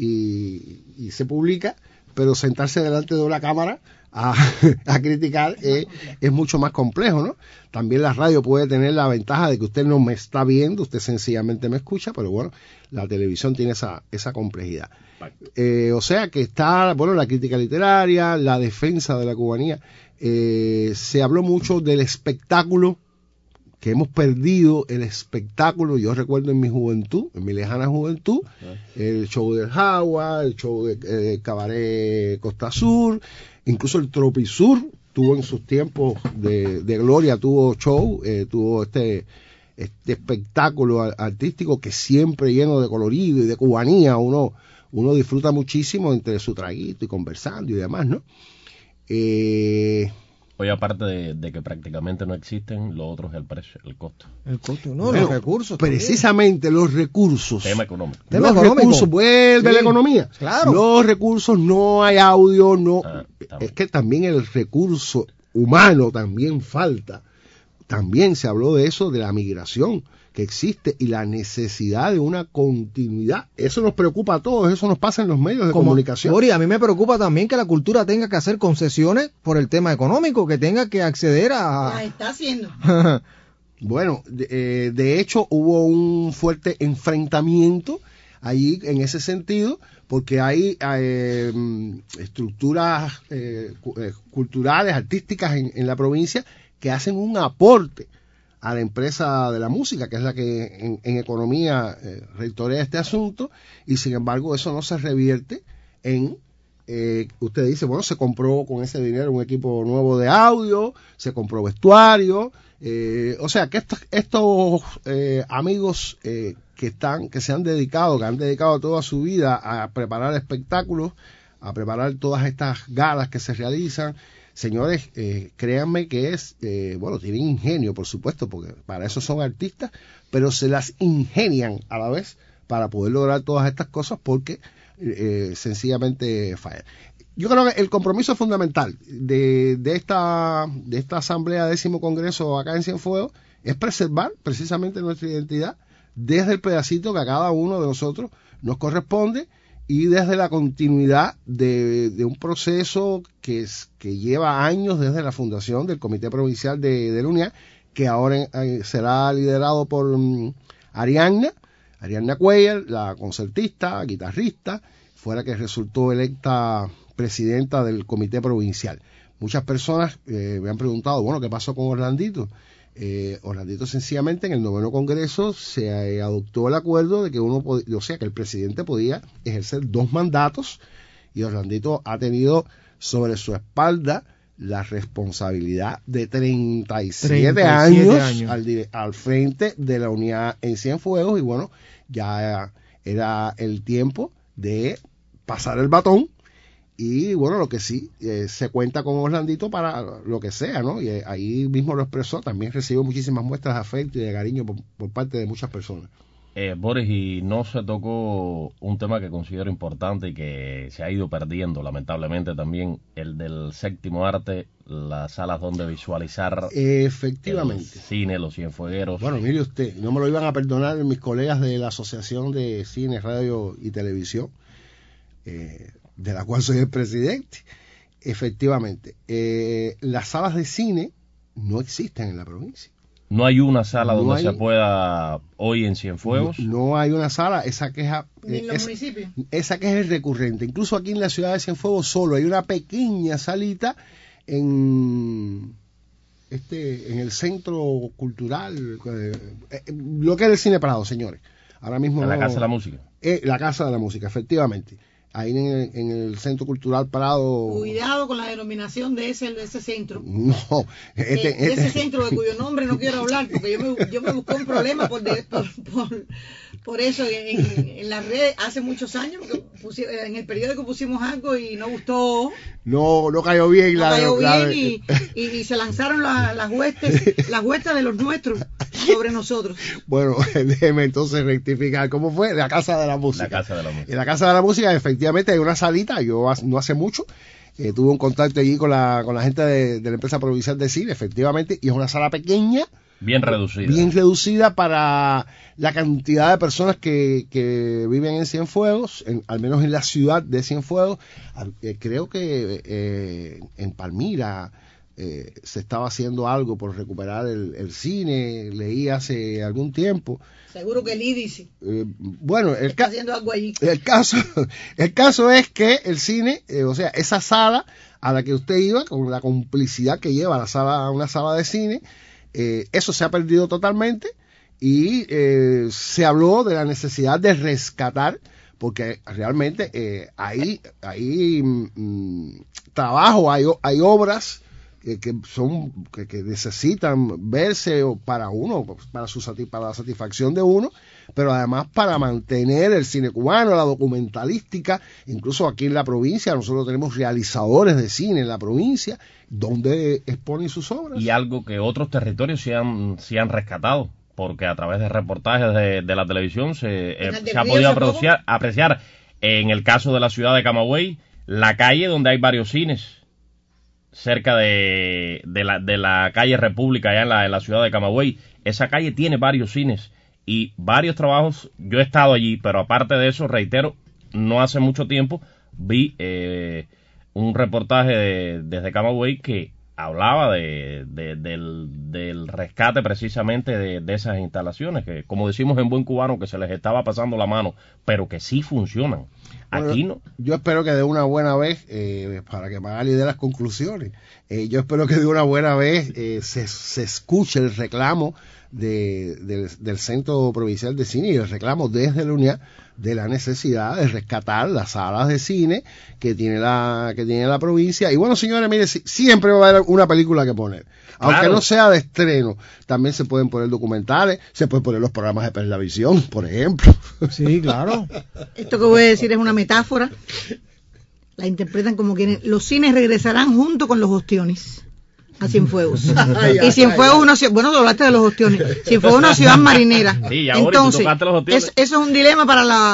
y se publica, pero sentarse delante de una cámara a criticar es mucho más complejo, ¿no? También la radio puede tener la ventaja de que usted no me está viendo, usted sencillamente me escucha, pero bueno, la televisión tiene esa complejidad. O sea que está, bueno, la crítica literaria, la defensa de la cubanía. Se habló mucho del espectáculo, que hemos perdido el espectáculo. Yo recuerdo en mi juventud, en mi lejana juventud, el show del Jagua, el show de Cabaret Costa Sur, incluso el Tropisur tuvo en sus tiempos de gloria, tuvo show, tuvo este espectáculo artístico que siempre lleno de colorido y de cubanía, uno disfruta muchísimo entre su traguito y conversando y demás, ¿no? Hoy, aparte de que prácticamente no existen, lo otro es el precio, el costo. El costo, no, los recursos. Precisamente también. Los recursos. Tema económico. Recursos, vuelve la economía. Claro. Los recursos, no hay audio, no. Es que también el recurso humano también falta. También se habló de eso, de la migración que existe y la necesidad de una continuidad. Eso nos preocupa a todos, eso nos pasa en los medios de comunicación. Ori, a mí me preocupa también que la cultura tenga que hacer concesiones por el tema económico, que tenga que acceder a... La está haciendo. Bueno, de hecho hubo un fuerte enfrentamiento allí en ese sentido, porque hay estructuras culturales, artísticas en la provincia que hacen un aporte a la empresa de la música, que es la que en economía rectorea este asunto, y sin embargo eso no se revierte en, usted dice, bueno, se compró con ese dinero un equipo nuevo de audio, se compró vestuario, o sea que estos amigos que se han dedicado, que han dedicado toda su vida a preparar espectáculos, a preparar todas estas galas que se realizan, señores, créanme que bueno, tienen ingenio, por supuesto, porque para eso son artistas, pero se las ingenian a la vez para poder lograr todas estas cosas porque sencillamente fallan. Yo creo que el compromiso fundamental de esta asamblea 10º Congreso acá en Cienfuegos es preservar precisamente nuestra identidad desde el pedacito que a cada uno de nosotros nos corresponde y desde la continuidad de un proceso que lleva años desde la fundación del Comité Provincial de la UNIA, que ahora será liderado por Arianna Cuellar, la concertista, guitarrista, fuera que resultó electa presidenta del Comité Provincial. Muchas personas me han preguntado, bueno, ¿qué pasó con Orlandito? Orlandito sencillamente en el 9º Congreso se adoptó el acuerdo de que que el presidente podía ejercer 2 mandatos, y Orlandito ha tenido sobre su espalda la responsabilidad de 37 años. Al frente de la unidad en Cienfuegos, y bueno, ya era el tiempo de pasar el batón. Y bueno, lo que sí, se cuenta con Orlandito para lo que sea, ¿no? Y ahí mismo lo expresó, también recibió muchísimas muestras de afecto y de cariño por parte de muchas personas. Boris, y no se tocó un tema que considero importante y que se ha ido perdiendo, lamentablemente también, el del 7º arte, las salas donde visualizar efectivamente el cine, los cienfuegueros. Bueno, mire usted, no me lo iban a perdonar mis colegas de la Asociación de Cine, Radio y Televisión, de la cual soy el presidente. Efectivamente, las salas de cine no existen en la provincia. No hay una sala donde se pueda hoy en Cienfuegos. No hay una sala, esa queja en los municipios. Esa queja es recurrente. Incluso aquí en la ciudad de Cienfuegos solo hay una pequeña salita en el centro cultural, lo que es el Cine Prado, señores. Ahora mismo en la Casa de la Música. La Casa de la Música, efectivamente. Ahí en el Centro Cultural Prado. Cuidado con la denominación de ese centro. No, ese centro de cuyo nombre no quiero hablar, porque yo me busqué un problema por eso en las redes hace muchos años, porque en el periódico pusimos algo y no gustó. No cayó bien. Y se lanzaron las huestes de los nuestros sobre nosotros. Bueno, déjeme entonces rectificar. ¿Cómo fue? La Casa de la Música. La Casa de la Música. En la Casa de la Música, efectivamente, hay una salita. Yo no hace mucho tuve un contacto allí con la gente de la empresa provincial de cine, efectivamente, y es una sala pequeña. Bien reducida para la cantidad de personas que viven en Cienfuegos, al menos en la ciudad de Cienfuegos. Creo que en Palmira se estaba hacido algo por recuperar el cine, leí hace algún tiempo. Seguro que el IDICI bueno, está haciendo algo allí. El caso es que el cine, o sea, esa sala a la que usted iba, con la complicidad que lleva una sala de cine, eso se ha perdido totalmente, y se habló de la necesidad de rescatar, porque realmente hay trabajo, hay obras que necesitan verse para la satisfacción de uno, pero además para mantener el cine cubano, la documentalística. Incluso aquí en la provincia nosotros tenemos realizadores de cine en la provincia donde exponen sus obras. Y algo que otros territorios sí han rescatado, porque a través de reportajes de la televisión se ha podido apreciar en el caso de la ciudad de Camagüey, la calle donde hay varios cines, cerca de la calle República, allá en la ciudad de Camagüey. Esa calle tiene varios cines y varios trabajos. Yo he estado allí, pero aparte de eso, reitero, no hace mucho tiempo vi un reportaje desde Camagüey que hablaba del rescate precisamente de esas instalaciones, que como decimos en buen cubano, que se les estaba pasando la mano, pero que sí funcionan. Aquí no. Yo espero que de una buena vez, para que Magali dé las conclusiones, yo espero que de una buena vez se escuche el reclamo del Centro Provincial de Cine y el reclamo desde la unidad de la necesidad de rescatar las salas de cine que tiene la provincia. Y bueno, señores, mire, siempre va a haber una película que poner. Aunque claro, no sea de estreno, también se pueden poner documentales, se pueden poner los programas de Perlavisión, por ejemplo. Sí, claro. Esto que voy a decir es una metáfora. La interpretan como quieren. Los cines regresarán junto con los ostiones a Cienfuegos. Y Cienfuegos una ciudad, bueno, tú hablaste de los ostiones. Cienfuegos una ciudad marinera. Sí, entonces, eso es un dilema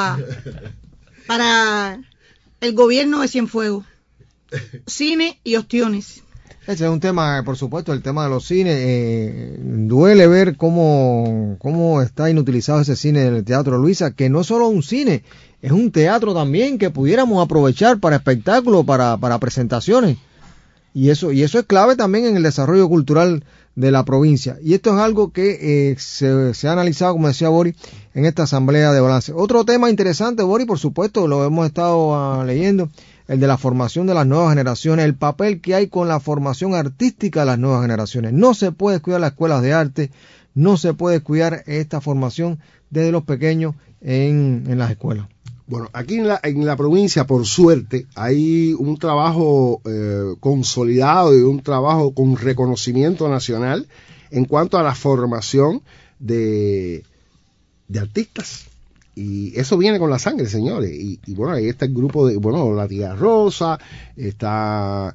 para el gobierno de Cienfuegos. Cine y ostiones. Ese es un tema, por supuesto, el tema de los cines. Duele ver cómo está inutilizado ese cine del Teatro Luisa, que no es solo un cine, es un teatro también que pudiéramos aprovechar para espectáculos, para presentaciones. Y eso es clave también en el desarrollo cultural de la provincia. Y esto es algo que se ha analizado, como decía Boris, en esta asamblea de balance. Otro tema interesante, Boris, por supuesto, lo hemos estado leyendo, el de la formación de las nuevas generaciones, el papel que hay con la formación artística de las nuevas generaciones. No se puede descuidar las escuelas de arte, no se puede descuidar esta formación desde los pequeños en las escuelas. Bueno, aquí en la provincia, por suerte, hay un trabajo consolidado y un trabajo con reconocimiento nacional en cuanto a la formación de artistas. Y eso viene con la sangre, señores. Y bueno, ahí está el grupo de, bueno, La Tía Rosa, está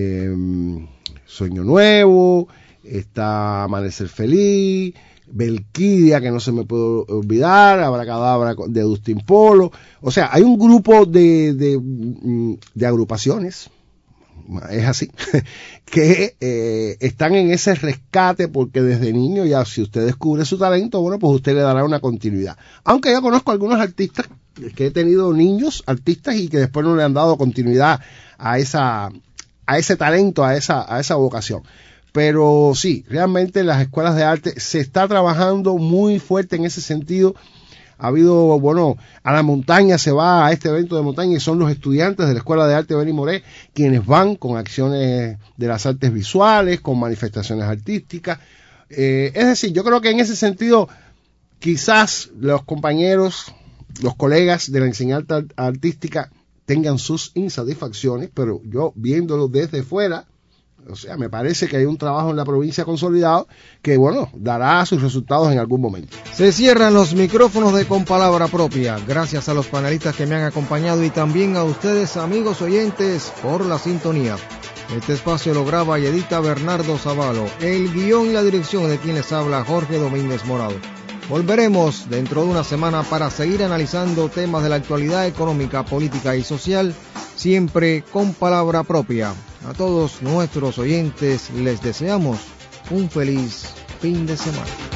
Sueño Nuevo, está Amanecer Feliz, Belquidia, que no se me puede olvidar, Abracadabra de Agustín Polo. O sea, hay un grupo de agrupaciones, es así, que están en ese rescate, porque desde niño ya, si usted descubre su talento, bueno, pues usted le dará una continuidad. Aunque yo conozco algunos artistas, que he tenido niños artistas y que después no le han dado continuidad a ese talento, a esa vocación. Pero sí, realmente las escuelas de arte se está trabajando muy fuerte en ese sentido. Ha habido, bueno, a la montaña se va a este evento de montaña y son los estudiantes de la Escuela de Arte Beni Moré quienes van con acciones de las artes visuales, con manifestaciones artísticas. Es decir, yo creo que en ese sentido quizás los compañeros, los colegas de la enseñanza artística tengan sus insatisfacciones, pero yo viéndolo desde fuera, o sea, me parece que hay un trabajo en la provincia consolidado que, bueno, dará sus resultados en algún momento. Se cierran los micrófonos de Con Palabra Propia. Gracias a los panelistas que me han acompañado y también a ustedes, amigos oyentes, por la sintonía. Este espacio lo graba y edita Bernardo Zavalo. El guión y la dirección de quien les habla, Jorge Domínguez Morado. Volveremos dentro de una semana para seguir analizando temas de la actualidad económica, política y social, siempre con palabra propia. A todos nuestros oyentes les deseamos un feliz fin de semana.